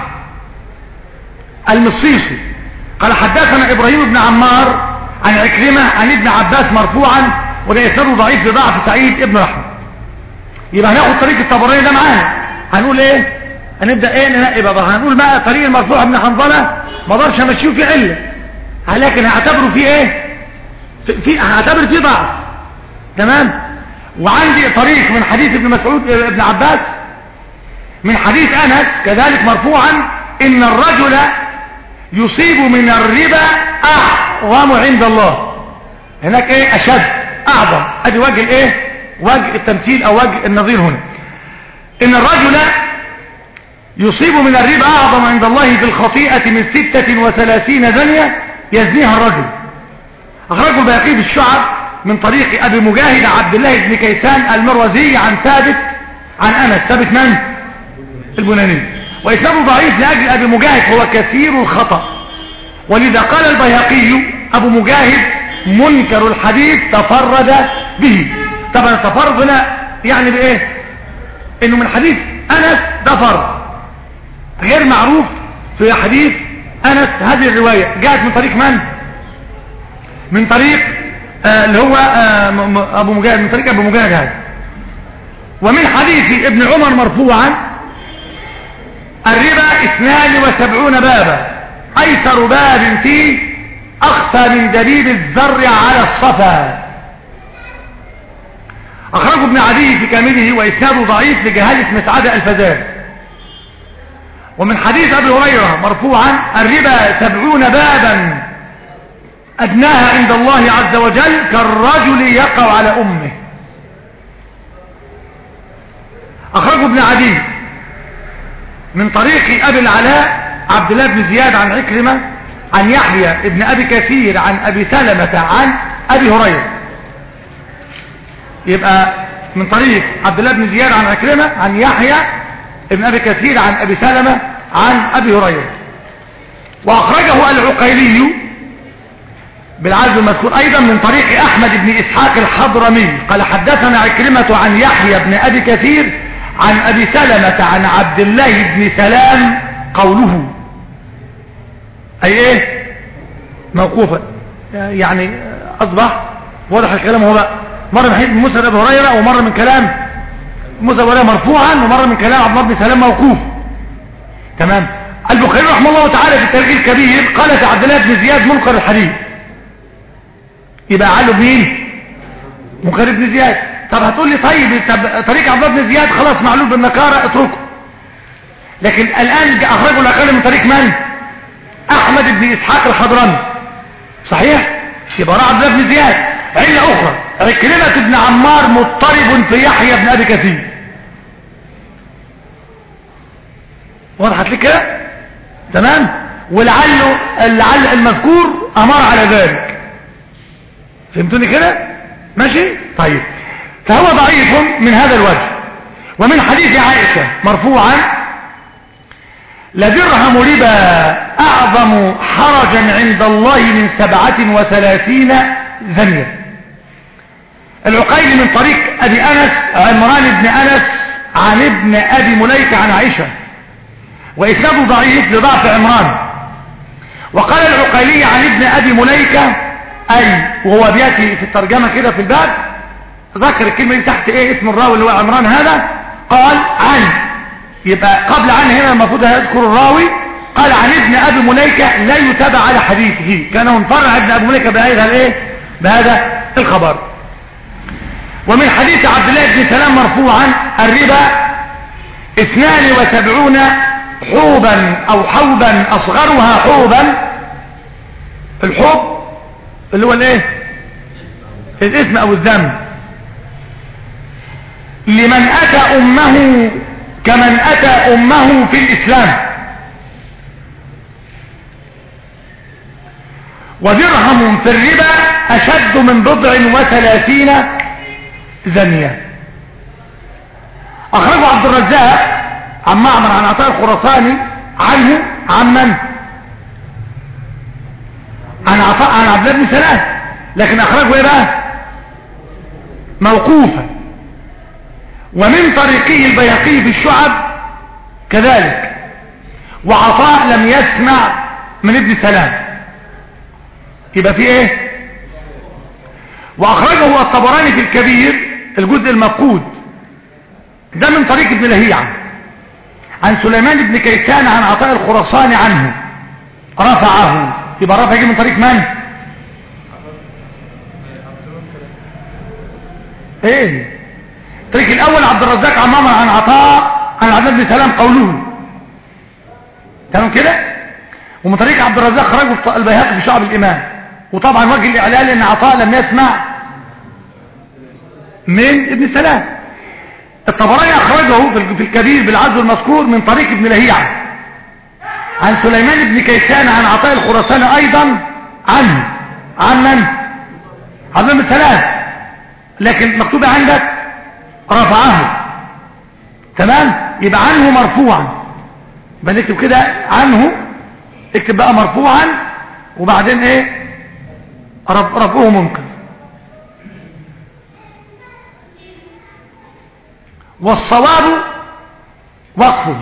المصيصي قال حدثنا إبراهيم بن عمار عن عكرمة عن ابن عباس مرفوعا، وده إسناده ضعيف بضعف سعيد ابن رحمة. يبقى هناخد طريق الطبراني ده معانا، هنقول ايه؟ هنبدأ ايه ننقي بقى. هنقول بقى طريق المرفوع ابن حنظله ما اقدرش امشيه في علة، لكن هعتبره فيه ايه؟ هعتبر فيه ضعف. تمام. وعندي طريق من حديث ابن مسعود ابن عباس من حديث انس كذلك مرفوعا ان الرجل يصيب من الربا اعظم عند الله. هناك ايه؟ اشد، اعظم. ادي وجه الايه؟ وجه التمثيل او وجه النظير هنا. ان الرجل يصيب من الربا اعظم عند الله في الخطيئة من 36 زنية يزنيها الرجل. اخرجه البيهقي بالشعب من طريق ابي مجاهد عبد الله بن كيسان المروزي عن ثابت عن انس. ثابت من؟ البناني. وإسناده ضعيف لأجل أبي مجاهد هو كثير الخطأ، ولذا قال البيهقي أبو مجاهد منكر الحديث تفرد به. طبعا التفرد هنا يعني بإيه؟ إنه من حديث أنس ده فرد غير معروف في حديث أنس. هذه الرواية جاءت من طريق من؟ من طريق اللي هو ابو مجاهد، من طريق ابو مجاهد هذا. ومن حديث ابن عمر مرفوعا: الربا 72 بابا، ايسر باب فيه اخفى من دبيب الذر على الصفا. اخرجه ابن عدي في كامله واسناده ضعيف لجهالة مسعدة الفزاري. ومن حديث ابي هريرة مرفوعا: الربا 70 بابا ادناها عند الله عز وجل كالرجل يقع على امه. اخرجه ابن عدي من طريق ابي العلاء عبد الله بن زياد عن عكرمة عن يحيى ابن ابي كثير عن ابي سلمة عن ابي هريرة. يبقى من طريق عبد الله بن زياد عن عكرمة عن يحيى ابن ابي كثير عن ابي سلمة عن ابي هريرة. واخرجه العقيلي بالعزم المذكور ايضا من طريق احمد بن اسحاق الحضرمي قال: حدثنا عكرمة عن يحيى بن ابي كثير عن ابي سلمة عن عبد الله بن سلام قوله، اي ايه موقوفا، يعني اصبح واضح الكلام. هو بقى مرة من حديث موسى ابي هريرة، ومرة من كلام موسى ابي هريرة مرفوعا، ومرة من كلام عبد الله بن سلام موقوف. تمام. البخاري رحمه الله تعالى في التاريخ الكبير قال في عبد الله بن زياد منكر الحديث. يبقى علوا مين؟ منكر بن زياد. طب هتقول لي طيب طريق عبد الله بن زياد خلاص معلول بالنكارة اتركه، لكن الان اخرجوا الاقل من طريق من؟ احمد بن اسحاق الحضرمي. صحيح؟ يبقى عبد الله بن زياد. علة اخرى: عكرمة بن عمار مضطرب في يحيى بن ابي كثير. وضحت لك كده؟ تمام. ولعل المذكور امر على ذلك. فهمتوني كده؟ ماشي؟ طيب. فهو ضعيف من هذا الوجه. ومن حديث عائشة مرفوعا: لدرهم ربا اعظم حرجا عند الله من 37 زنية. العقيلي من طريق ابي انس عمران بن انس عن ابن ابي مليكة عن عائشة، واسناده ضعيف لضعف عمران. وقال العقيلي عن ابن ابي مليكة، اي وهو بياتي في الترجمة كده في الباب ذكر الكلمة دي تحت ايه اسم الراوي اللي هو عمران هذا، قال عن، يبقى قبل عن هنا المفروض يذكر الراوي. قال عن ابن ابي مليكة لا يتابع على حديثه، كان منفرع ابن ابي مليكة بهذا الخبر. ومن حديث عبد الله بن سلام مرفوعا: الربا 72 حوبا او حوبا اصغرها حوبا. الحوب اللي هو الايه؟ الاسم او الذنب. لمن اتى امه كمن اتى امه في الاسلام. ودرهم في الربا اشد من 37 زنية. اخرجه عبد الرزاق عن معمر عن عطاء الخراساني عنه عن من؟ عن عطاء عن عبد الله بن سلام، لكن اخرجه ايه بقى؟ موقوفا. ومن طريقه البيهقي في الشعب كذلك. وعطاء لم يسمع من ابن سلام، يبقى في ايه؟ واخرجه الطبراني في الكبير الجزء المفقود ده من طريق ابن لهيعة عن سليمان بن كيسان عن عطاء الخراساني عنه رفعه. يبقى رفع يجي من طريق من؟ ايه الطريق الاول عبد الرزاق عن معمر عن عطاء عن عبد الله بن سلام قوله. تمام كده؟ ومن طريق عبد الرزاق خرجه البيهقي في شعب الايمان. وطبعا وجه الاعلان ان عطاء لم يسمع من ابن سلام. الطبراني اخرجه في الكبير بالعزو المذكور من طريق ابن لهيعة عن سليمان بن كيسان عن عطاء الخراساني ايضا عنه عن من؟ عبد الله بن سلام، لكن مكتوب عندك رفعه. تمام؟ يبقى عنه مرفوعا. يبقى نكتب كده عنه، اكتب بقى مرفوعا وبعدين ايه؟ رفعه ممكن. والصواب وقفه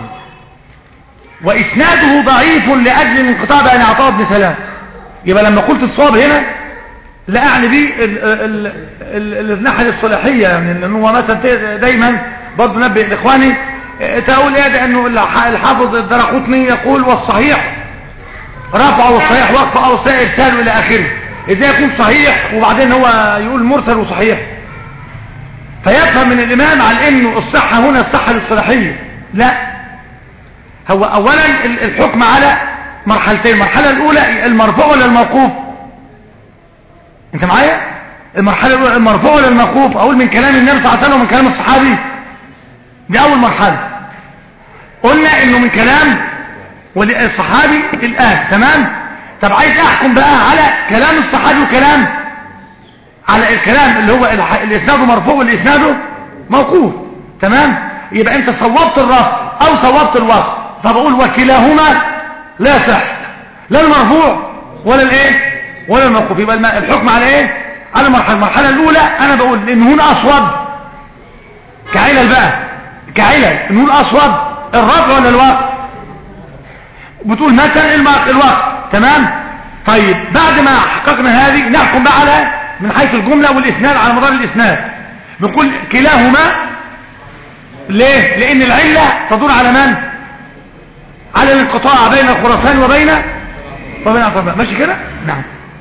واسناده ضعيف لاجل الانقطاع بين عطاء بن سلام. يبقى لما قلت الصواب هنا لا اعني بيه الناحيه الصلاحيه، يعني لان هو مثلا دايما برضه نبه لاخواني تقول ايه ده، انه الحافظ الدرقطني يقول والصحيح رفع والصحيح وقف او ارسال الى اخره. ازاي يكون صحيح وبعدين هو يقول مرسل وصحيح؟ فيفهم من الامام على انه الصحه هنا الصحه للصلاحيه. لا، هو اولا الحكم على مرحلتين. المرحله الاولى المرفوع ولا الموقوف؟ انت معايا؟ المرحله الاولى المرفوع ولا الموقوف؟ اقول من كلام النبي صلى الله عليه وسلم ومن كلام الصحابي، دي اول مرحله. قلنا انه من كلام الصحابي الان، تمام. طب عايز احكم بقى على كلام الصحابي وكلام على الكلام اللي هو الاسناد مرفوع والاسناد موقوف، تمام. يبقى انت صوبت الرفع او صوبت الوقف، فبقول وكلاهما لا صح، لا المرفوع ولا الايه ولا الموقوف. يبقى الحكم على ايه؟ على المرحله الاولى. انا بقول ان هنا اصوب كعلل بقى، كعلل ان هنا اصوب الرفع ولا الوقف. بتقول مثلا الوقف، تمام. طيب بعد ما حققنا هذه نحكم بقى على من حيث الجمله والاسناد على مدار الاسناد. نقول كلاهما. ليه؟ لان العله تدور على من؟ على الانقطاع بين الخراسان وبين أطباء. ماشي كده؟ نعم.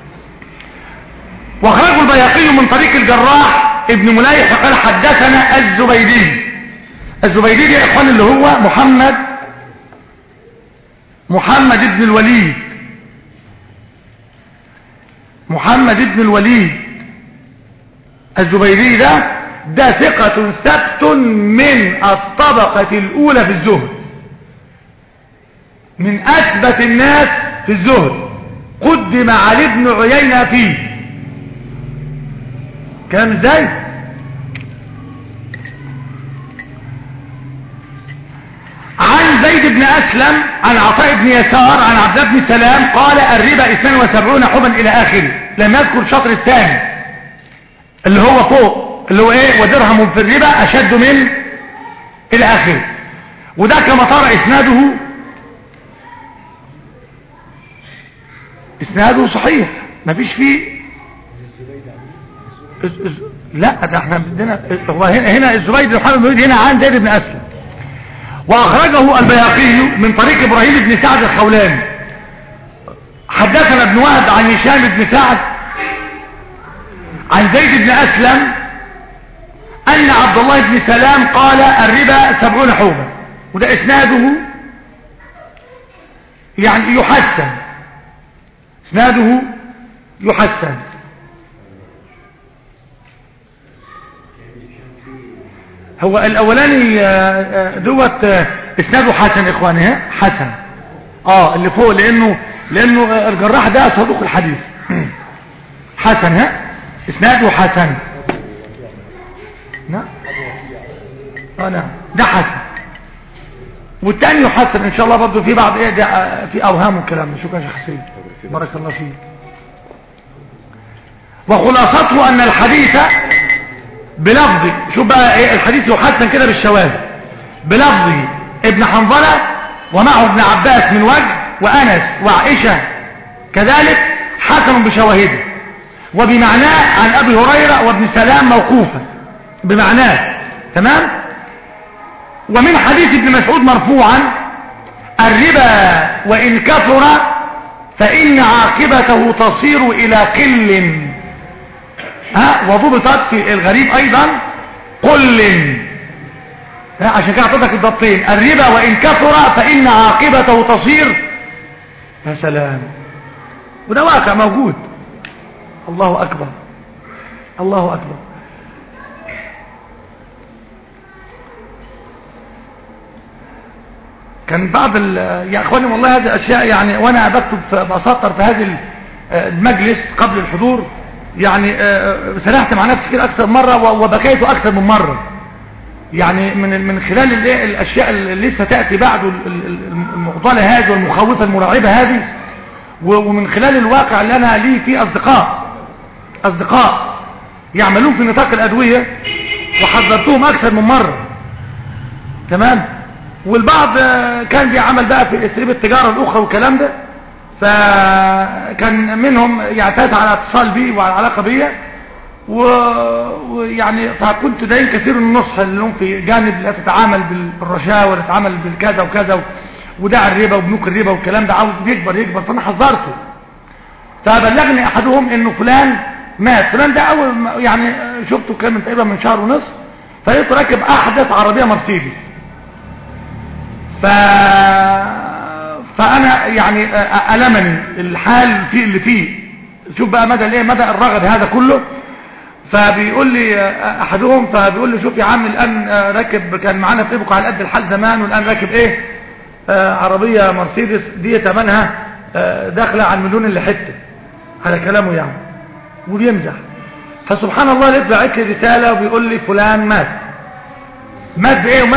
واخرجه البيهقي من طريق الجراح ابن مليح فقال حدثنا الزبيدي. الزبيدي يا اخوان اللي هو محمد ابن الوليد. محمد ابن الوليد الزبيدي ده ثقة ثبت من الطبقة الأولى في الزهد، من أثبت الناس في الزهد. قدم علي بن عيينة فيه. كلام ازاي؟ عن زيد بن أسلم عن عطاء بن يسار عن عبد الله بن سلام قال الربا 72 حبا إلى آخره. لم يذكر الشطر الثاني اللي هو فوق، اللي هو ايه؟ ودرهم في الربا أشد من إلى آخره. وده كما ترى إسناده صحيح، مفيش فيه لا. ده احنا بدنا هو هنا الزبيدي محمد بن هنا عن زيد بن أسلم. وأخرجه البيهقي من طريق إبراهيم بن سعد الخولاني. حدثنا ابن وهب عن هشام بن سعد عن زيد بن أسلم أن عبد الله بن سلام قال الربا 70 حوبا. وده إسناده يعني يحسن، إسناده يحسن. هو الأولاني دوت إسناده حسن إخواني، حسن اللي فوق، لأنه الجراح ده صدوق الحديث. حسن إسناده حسن. نعم نعم ده حسن. والتاني يحسن إن شاء الله برضه في بعض في أوهام والكلام ده. شكرا يا شيخ حسين، بارك الله فيك. وخلاصته أن الحديث بلفظ، شوف بقى الحديث يحسن كده بالشواهد، بلفظه ابن حنظلة ومعه ابن عباس من وجه وأنس وعائشة كذلك حسن بشواهده، وبمعناه عن أبي هريرة وابن سلام موقوفا بمعناه، تمام. ومن حديث ابن مسعود مرفوعا الربا وإن كثر فإن عاقبته تصير إلى قل. وضبطت في الغريب أيضا قل. عشان كده اعطيتك الضبطين، الربا وإن كثر فإن عاقبته تصير. يا سلام، وده واقع موجود. الله أكبر، الله أكبر. كان بعض يا اخواني والله هذه اشياء يعني، وانا بكتب بسطر في هذا المجلس قبل الحضور يعني سرحت مع نفسي كده اكثر مره وبكيت اكثر من مره، يعني من خلال الاشياء اللي لسه تاتي بعد المعضله هذه والمخوفه المرعبه هذه، ومن خلال الواقع اللي انا لي فيه اصدقاء يعملون في نطاق الادويه وحذرتهم اكثر من مره، تمام. والبعض كان بيعمل بقى في اساليب التجاره الاخرى والكلام ده، فكان منهم يعتاد على اتصال بي وعلى علاقة بي، ويعني فكنت دايما كثير النصح لهم في جانب لا تتعامل بالرشاوى ولا تتعامل بالكذا وكذا ودع الربا وبنوك الربا والكلام ده عاوز يكبر، فانا حذرته. فبلغني احدهم انه فلان مات. فلان ده اول يعني شفته كان من تقريبا من شهر ونصف، فلقيته راكب احدث عربيه مرسيدس. فانا يعني المني الحال فيه اللي فيه. شوف بقى مدى الايه، مدى الرغد هذا كله. فبيقول لي احدهم، فبيقول لي شوف يا عم الان راكب، كان معانا في ابقى على قد الحال زمان، والان راكب ايه عربيه مرسيدس دي ثمنها داخله على المليون اللي حته، على كلامه يعني، وبيمزح. فسبحان الله لقيت بعت لي رساله وبيقول لي فلان مات بايه؟ ومات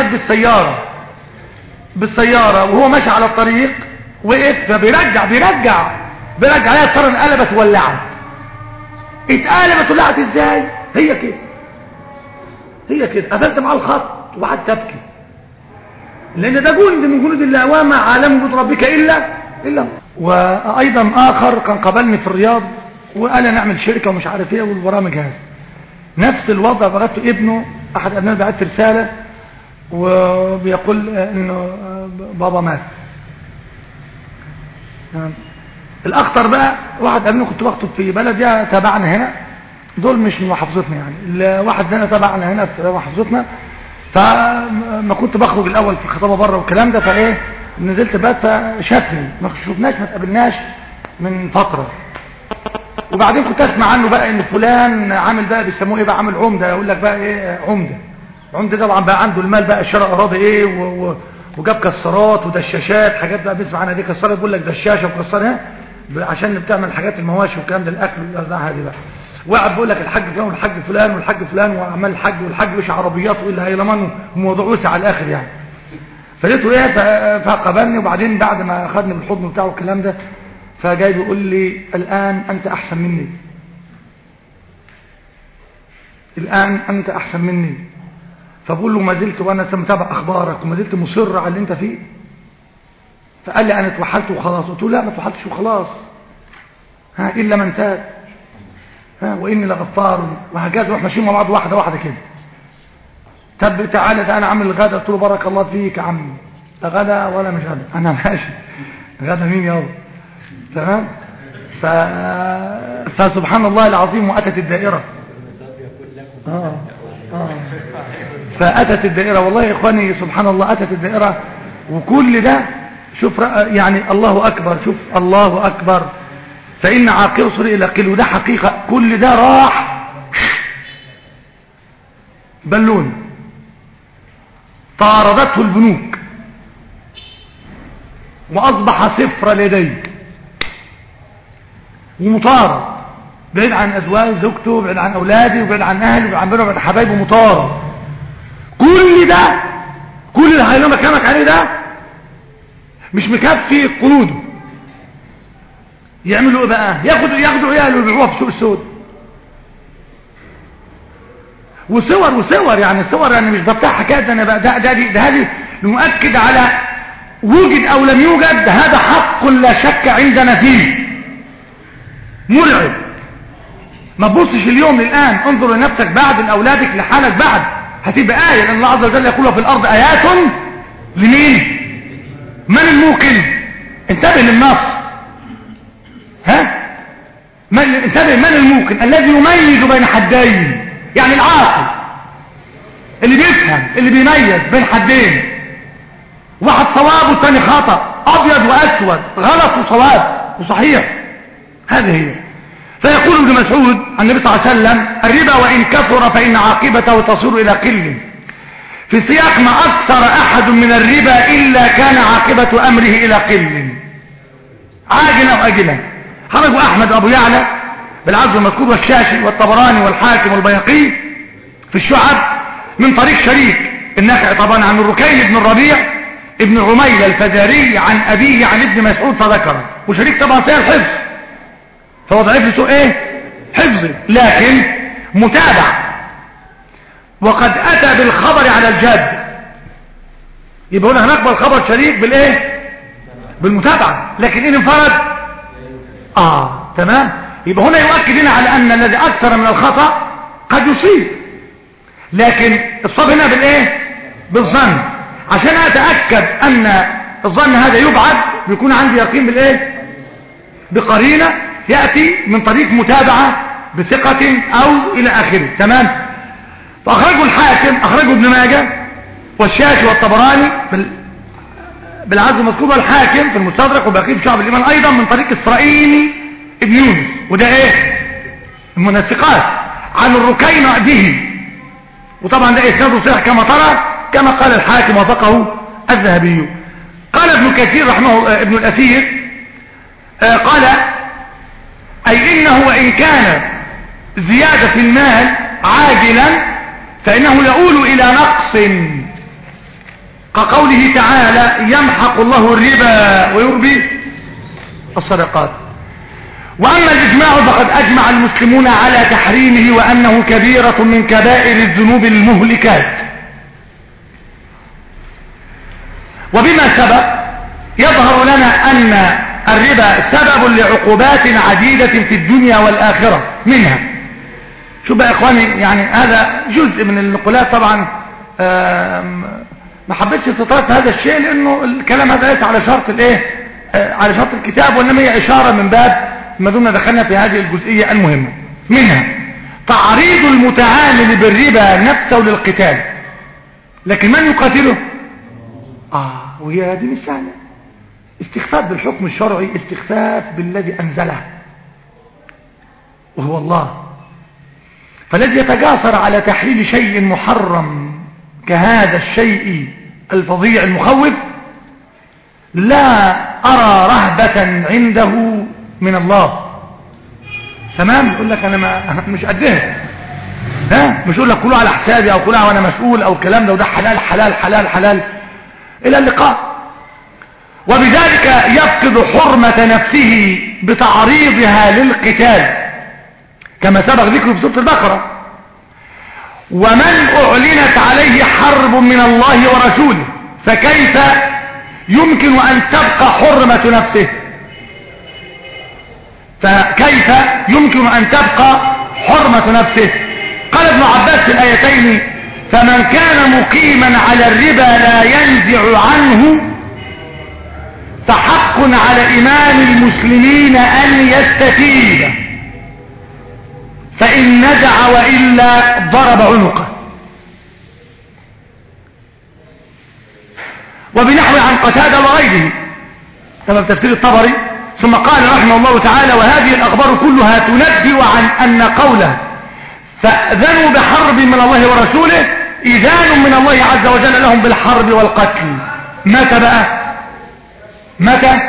بالسياره وهو ماشي على الطريق، وقف فبيرجع عليها صار انقلبت ولعت. اتقلبت ولعت ازاي؟ هي كده قفلت معاه الخط وقعدت ابكي، لان ده جند من جنود الله، وما عالم جند ربك الا هو. وايضا اخر كان قابلني في الرياض وقال لي نعمل شركه ومش عارف ايه والبرامج هذه، نفس الوضع. بغت ابنه احد ابنائي بعت رساله وبيقول انه بابا مات. الاخطر بقى واحد ابنه كنت بخطب في بلد تابعنا هنا، دول مش من محافظتنا يعني، واحد هنا تابعنا هنا في محافظتنا. فما كنت بخرج الاول في الخطابه بره والكلام ده، فايه نزلت بات فشافني، ما شفناش ما تقابلناش من فتره. وبعدين كنت اسمع عنه بقى ان فلان عامل بقى بيسموه ايه بقى، عامل عمده، يقول لك بقى ايه عمده طبعا بقى عنده المال بقى، شراء اراضي ايه وجاب كسارات ودشاشات، حاجات بقى بيسمع عنها دي كساره، يقول لك دشاشه وكسرها عشان بتعمل حاجات المواشي والكلام ده، الاكل والارزاق هذه بقى. وقعد بيقول لك الحاج فلان والحاج فلان والحاج فلان وعمال الحاج والحاج مش عربيات والا هيلمان، وموضوع وسع على الاخر يعني. فلقيته ايه فقبلني، وبعدين بعد ما اخذني بالحضن بتاعه الكلام ده، فجاي بيقول لي الان انت احسن مني، الان انت احسن مني. فبقول له ما زلت وانا متابع اخبارك وما زلت مصر على اللي انت فيه. فقال لي انا اتوحلت وخلاص. قلت له لا ما اتوحلتش وخلاص، الا من تاب واني لغفار، وهكذا. واحنا ماشيين مع بعض واحده واحده كده. طب تعالى ده انا عامل الغدا. قلت له بارك الله فيك يا عمي، لا غدا ولا مش غدا، انا ماشي. غدا مين يابا؟ تمام. فسبحان الله العظيم، واتت الدائره. فاتت الدائره والله يا اخواني، سبحان الله اتت الدائره. وكل ده شوف يعني الله اكبر، شوف الله اكبر. فإن عاقل صر إلى قل، وده حقيقة. كل ده راح بالون، طاردته البنوك وأصبح صفر لديه ومطارد، بعيد عن أزواج زوجته، بعيد عن أولاده، وبعيد عن أهله، وبعيد عن بنه، وبعيد عن حبايبه، مطارد. كل ده، كل اللي هيلوم كلامك عليه ده مش مكفي قروضه. يعملوا ايه بقى؟ ياخدوا عياله ويبيعوها في سوق السود. وصور يعني، صور يعني مش بفتح حكايه ده. انا بقى ده هذه نؤكد على وجد او لم يوجد، هذا حق لا شك عندنا فيه، مرعب. ما تبصش اليوم للان، انظر لنفسك بعد، لاولادك، لحالك بعد، هتبقى ايه. لان الله عز وجل يقول في الارض ايات لمين؟ من الموقن؟ انتبه للنص. انتبه، من الموقن؟ الذي يميز بين حدين، يعني العاقل اللي بيفهم، اللي بيميز بين حدين، واحد صواب والثاني خطأ، ابيض واسود، غلط وصواب وصحيح. هذه هي. فيقول ابن مسعود عن النبي صلى الله عليه وسلم: الربا وان كثر فان عاقبته تصير الى قل، في سياق ما اكثر احد من الربا الا كان عاقبة امره الى قل، عاجلا واجلا. خرجوا احمد وابو يعلى بالعدد المذكور، والشاشي والطبراني والحاكم والبيهقي في الشعب من طريق شريك النخعي طبعا عن الركين بن الربيع ابن عميل الفزاري عن ابيه عن ابن مسعود فذكره. وشريك طبعا سيء الحفظ، فهو ضعيف لسوء ايه حفظه، لكن متابع، وقد اتى بالخبر على الجد. يبقى هنا هنقبل خبر شريك بالايه؟ بالمتابعه. لكن ان انفرد تمام. يبقى هنا يؤكد لنا على أن الذي أكثر من الخطأ قد يصيب، لكن الصواب هنا بالإيه؟ بالظن. عشان أتأكد أن الظن هذا يبعد بيكون عندي يقين بالإيه؟ بقرينة يأتي من طريق متابعة بثقة أو إلى آخره. تمام. فأخرجه الحاكم، أخرجه ابن ماجه والشافعي والطبراني بالعدد المذكور، والحاكم في المستدرك وبقية في شعب الإيمان أيضا من طريق إسرائيل ابن يونس، وده إيه؟ المنسقات عن الركين به، وطبعا ده إسناده صحيح كما ترى، كما قال الحاكم وثقه الذهبي. قال ابن كثير رحمه ابن الأثير قال أي إنه وإن كان زيادة في المال عاجلا فإنه يؤول إلى نقص، كقوله تعالى يمحق الله الربا ويربي الصدقات. وأما الإجماع فقد أجمع المسلمون على تحريمه وأنه كبيرة من كبائر الذنوب المهلكات. وبما سبق يظهر لنا أن الربا سبب لعقوبات عديدة في الدنيا والآخرة، منها شو بقى إخواني، يعني هذا جزء من النقولات طبعا، ما حبيتش استطراد هذا الشيء لأنه الكلام هذا ليس على شرط الايه، على شرط الكتاب، وإنما هي إشارة من باب ما دمنا دخلنا في هذه الجزئية المهمة. منها تعريض المتعامل بالربا نفسه للقتال، لكن من يقاتله؟ وهي هذه مش سهلة. استخفاف بالحكم الشرعي، استخفاف بالذي أنزله وهو الله. فالذي يتجاسر على تحليل شيء محرم كهذا الشيء الفظيع المخوف لا أرى رهبة عنده من الله. تمام. يقول لك أنا مش قدها، مش يقول لك كلها على حسابي أو كلها وأنا مسؤول أو الكلام ده، وده حلال حلال حلال حلال إلى اللقاء. وبذلك يفقد حرمة نفسه بتعريضها للقتال كما سبق ذكره في سورة البقرة. ومن أعلنت عليه حرب من الله ورسوله فكيف يمكن أن تبقى حرمة نفسه؟ فكيف يمكن أن تبقى حرمة نفسه؟ قال ابن عباس في الآيتين فمن كان مقيما على الربا لا ينزع عنه فحق على إمام المسلمين أن يستتيب، فإن نزع وإلا ضرب عنقه. وبنحو عن قتادة وغيره كما في تفسير الطبري. ثم قال رحمه الله تعالى وهذه الأخبار كلها تنبئ عن أن قوله فأذنوا بحرب من الله ورسوله إذان من الله عز وجل لهم بالحرب والقتل. متى بقى؟ متى؟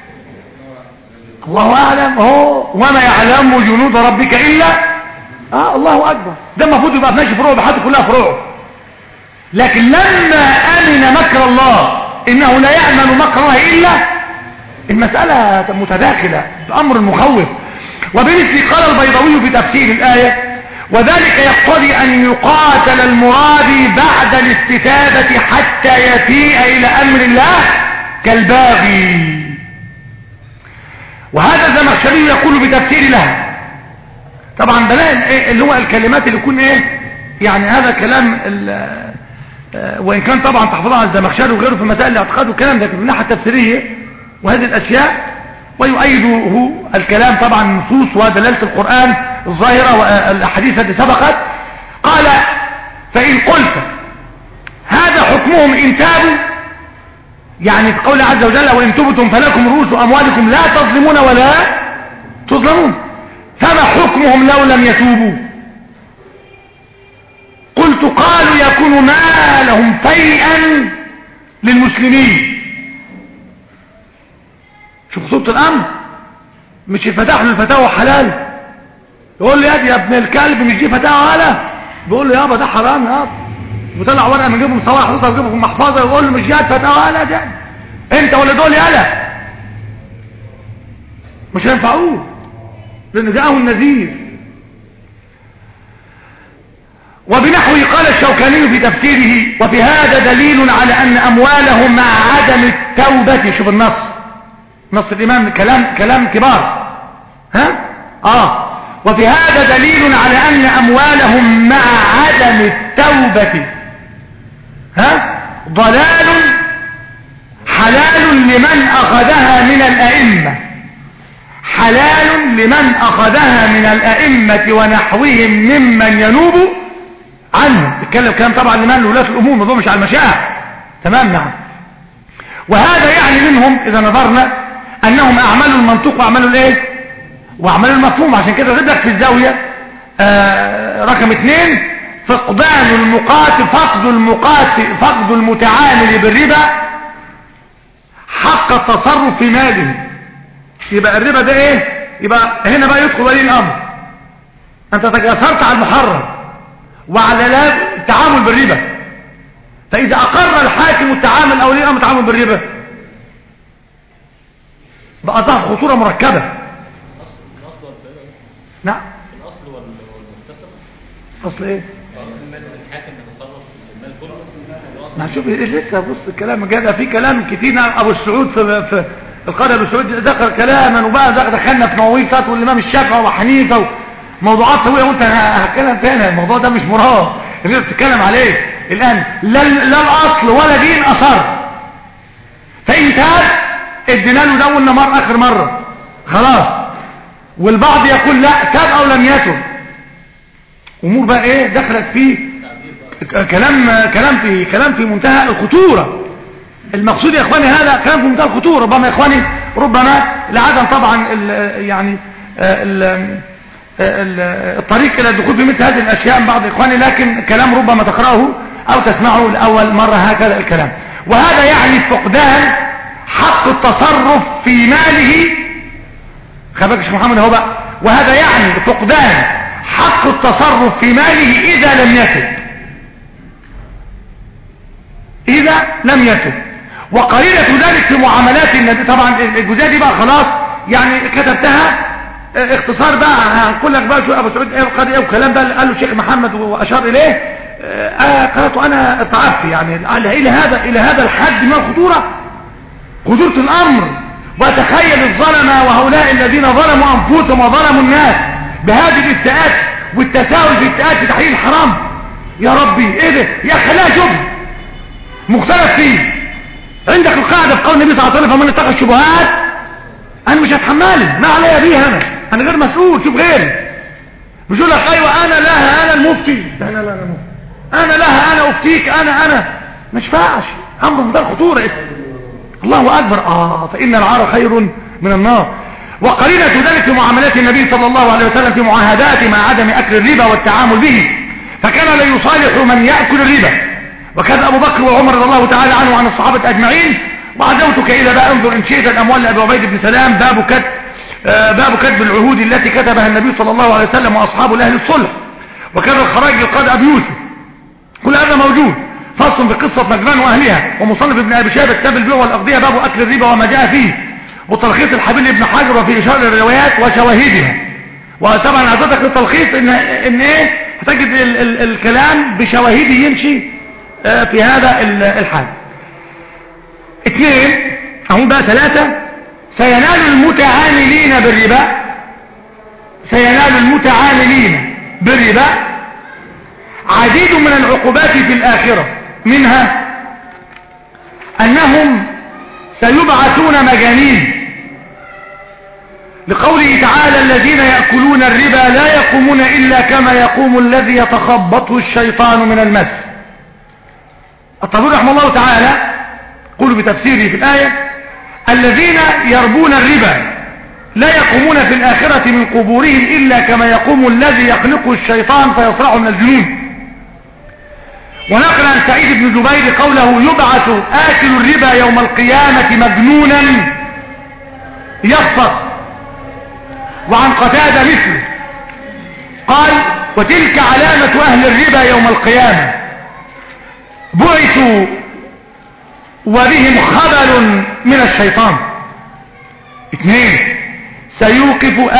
الله أعلم. وما يعلم جنود ربك إلا الله أكبر. ده المفروض يبقى ماشي فروع بحاجته كلها فروع. لكن لما أمن مكر الله إنه لا يأمن مكر الله إلا، المسألة متداخلة بأمر مخوف. وبالتالي قال البيضاوي في تفسير الآية وذلك يقتضي أن يقاتل المرابي بعد الاستتابة حتى يفيء إلى أمر الله كالباغي. وهذا الزمخشري يقول بتفسير لها. طبعا بلاقي اللي هو الكلمات اللي يكون ايه يعني هذا كلام وإن كان طبعا تحفظها على الزمخشري وغيره في مسائل الاعتقاد والكلام ده من الناحية التفسيرية وهذه الأشياء، ويؤيده الكلام طبعا النصوص ودلالة القرآن الظاهرة والأحاديث التي سبقت. قال فإن قلت هذا حكمهم إن تابوا، يعني في قول عز وجل وإن تبتم فلكم رؤوس أموالكم لا تظلمون ولا تظلمون، فما حكمهم لو لم يتوبوا؟ قلت قالوا يكون مالهم فيئا للمسلمين. شوف خطوط الأمر، مش يفتح له الفتاوى حلال يقول لي يا ابن الكلب مش دي فتاوى ولا، بيقول له يابا ده حرام يابا، وطلع ورقه من جيبهم صواح حطها في جيبهم محفظه يقول له مش دي فتاوى ولا ده انت ولا دول يالا، مش هينفعوه لان جاءه النذير. وبنحوه قال الشوكاني في تفسيره وفي هذا دليل على أن أموالهم مع عدم التوبة. شوف النص، نص الإمام كلام كبار. وفي هذا دليل على أن أموالهم مع عدم التوبة ضلال حلال لمن أخذها من الأئمة، حلال لمن أخذها من الأئمة ونحوهم ممن ينوب عنه. بيتكلم كلام طبعا لمن ولاة الأمور، ما مش على المشاعر. تمام. نعم. وهذا يعني منهم إذا نظرنا أنهم أعملوا المنطوق وأعملوا الإيه وأعملوا المفهوم. عشان كده غير لك في الزاوية رقم 2 فقدان المقاتل فقد المتعامل بالربا حق التصرف في ماله. يبقى الربا ده ايه؟ يبقى هنا بقى يدخل ولي الامر. انت تجاسرت على المحرم وعلى التعامل بالربا، فاذا اقر الحاكم التعامل او ولي الامر التعامل بالربا بقى ظهر خطوره مركبه. نعم. الاصل والمكتسب. اصل ايه؟ الحاكم يتصرف المال كله. ما شوف لسه بص الكلام جاء في كلام كتير. ابو السعود في القاضي ابو السعود ذكر كلاما، وبقى دخلنا في مواويل فتوى والامام الشافعي وحنيفه وموضوعات طويله، وانت هتكلم تاني. الموضوع ده مش مراد اللي انت بتتكلم عليه الان. لا الاصل ولا دين اصر، فان تاب ادينا له ده قلنا مره اخر مره خلاص. والبعض يقول لا تاب او لم يتب. امور بقى ايه دخلت فيه كلام في منتهى الخطوره. المقصود يا اخواني هذا كلام في منتهى الخطوره. ربما يا اخواني لعدم طبعا الطريق الى الدخول في مثل هذه الاشياء من بعض اخواني، لكن كلام ربما تقراه او تسمعه لاول مره هكذا الكلام. وهذا يعني فقدان حق التصرف في ماله. خبرك يا شيخ محمد اهو بقى. وهذا يعني فقدان حق التصرف في ماله اذا لم يتب. وقرينة ذلك في معاملات النبي. طبعا الجزئيه دي بقى خلاص يعني كتبتها اختصار بقى. هقول لك بقى شو ابو سعود ايه وقال ايه والكلام ده قال له الشيخ محمد واشار اليه. قالت انا تعبت يعني الى هذا الحد من الخطوره الامر. وتخيل الظلمه وهؤلاء الذين ظلموا انفسهم وظلموا الناس بهذه الافتئات والتساهل في افتئات في تحليل الحرام. يا ربي ايه ده يا خلاها شبه مختلف فيه. عندك القاعده في قول النبي صلى الله عليه وسلم فمن اتقى الشبهات انا مش هتحمله ما عليا بيه انا غير مسؤول. شوف غيري مش يقول لك ايوه انا لها انا المفتي. لا مفتي انا لها انا افتيك انا ما ينفعش. امر منتهى الخطوره. الله اكبر. فان العار خير من النار. وقرينه ذلك في معاملات النبي صلى الله عليه وسلم في معاهداته مع عدم اكل الربا والتعامل به، فكان لا يصالح من ياكل الربا. وكان ابو بكر وعمر رضي الله تعالى عنه وعن الصحابه اجمعين. وعزوتك الى بقى انظر ان شئت الاموال لابي عبيد بن سلام باب كتب العهود التي كتبها النبي صلى الله عليه وسلم واصحابه لاهل الصلح. وكان الخراج للقاضي ابي يوسف. كل هذا موجود. فصل بقصه نجران واهلها. ومصنف ابن ابي شيبه كتاب البيع والاقضيه باب اكل الربا وما جاء فيه. وتلخيص الحبيب ابن حجر وفي اشاره الروايات وشواهدها. وطبعا عزتك للتلخيص ان ايه هتجد الكلام بشواهده يمشي في هذا الحال. 2 اهو بقى 3 سينال المتعاملين بالربا عديد من العقوبات في الآخرة. منها أنهم سيبعثون مجانين، لقوله تعالى الذين يأكلون الربا لا يقومون إلا كما يقوم الذي يتخبطه الشيطان من المس. الطبري رحمه الله تعالى قل بتفسيره في الآية الذين يربون الربا لا يقومون في الآخرة من قبورهم إلا كما يقوم الذي يخلقه الشيطان فيصرعه من الجنون. ونقل عن سعيد بن جبير قوله يبعث آكل الربا يوم القيامة مجنونا يخفق. وعن قتادة مثله قال وتلك علامة أهل الربا يوم القيامة بعثوا وبهم خبل من الشيطان. 2 سيوقف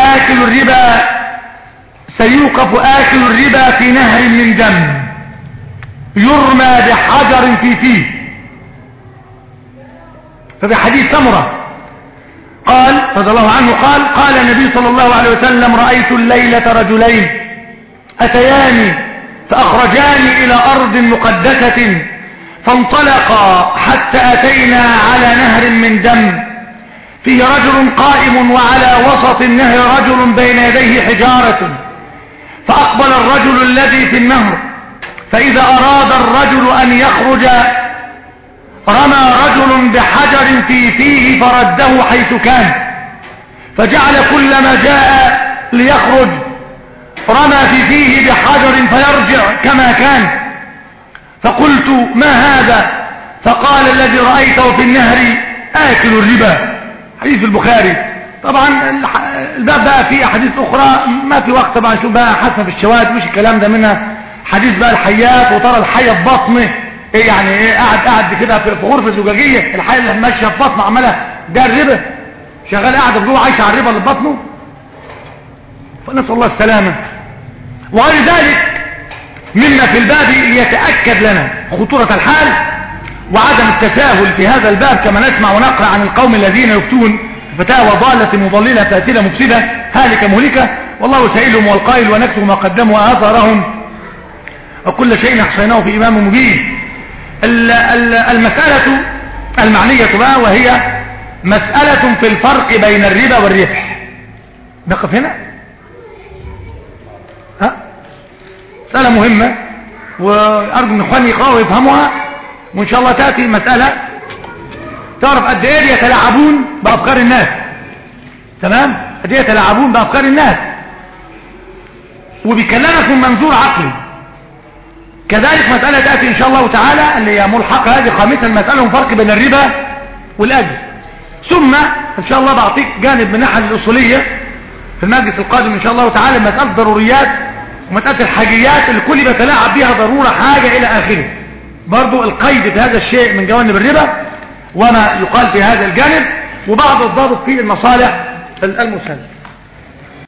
آكل الربا في نهر من دم يرمى بحجر في فيه. ففي حديث سمرة قال رضي الله عنه قال النبي صلى الله عليه وسلم: رأيت الليلة رجلين أتياني فأخرجاني إلى أرض مقدسة فانطلقا حتى أتينا على نهر من دم فيه رجل قائم وعلى وسط النهر رجل بين يديه حجارة، فأقبل الرجل الذي في النهر، فإذا أراد الرجل أن يخرج رمى رجل بحجر في فيه فرده حيث كان، فجعل كلما جاء ليخرج رمى في فيه بحجر فيرجع كما كان. فقلت: ما هذا؟ فقال: الذي رأيته في النهر آكل الربا. حديث البخاري. طبعا الباب بقى فيه أحاديث أخرى ما في وقت طبعا نشوف بقى حسن في الشواهد مش الكلام ده منها حديث بقى الحيات وترى الحية في بطنه ايه يعني ايه قاعد كده في غرفة زجاجية الحية اللي ماشية في بطنه عمالة ده الربا شغال قاعدة جوه عايشة على الربا اللي في بطنه. فنسأل الله السلامة. وغير ذلك مما في الباب يتأكد لنا خطورة الحال وعدم التساهل في هذا الباب كما نسمع ونقرأ عن القوم الذين يفتون فتاوى ضالة مضللة فاسدة مفسدة هالكة مهلكة والله سائلهم والقائل ونكتب ما قدموا وآثارهم وكل شيء أحصيناه في إمام مبين. المسألة المعنية بقى وهي مسألة في الفرق بين الربا والربح. نقف هنا مسألة مهمة وأرجو من إخواني يقرأوا ويفهموها وإن شاء الله تأتي مسألة تعرف قد إيه يتلاعبون بأفكار الناس. تمام؟ قد إيه يتلاعبون بأفكار الناس وبيكلمك من منظور عقلي. كذلك مسألة تأتي إن شاء الله تعالى اللي هي ملحقة هذه خامسة المسألة الفرق بين الربا والأجر. ثم إن شاء الله بعطيك جانب من الناحية الأصولية في المجلس القادم إن شاء الله تعالى مسألة ضروريات ومسألة الحاجيات اللي كل بيتلاعب بها ضرورة حاجة إلى آخره. برضو القيد في هذا الشيء من جوانب الربا وما يقال في هذا الجانب وبعض الضابط في المصالح المرسلة.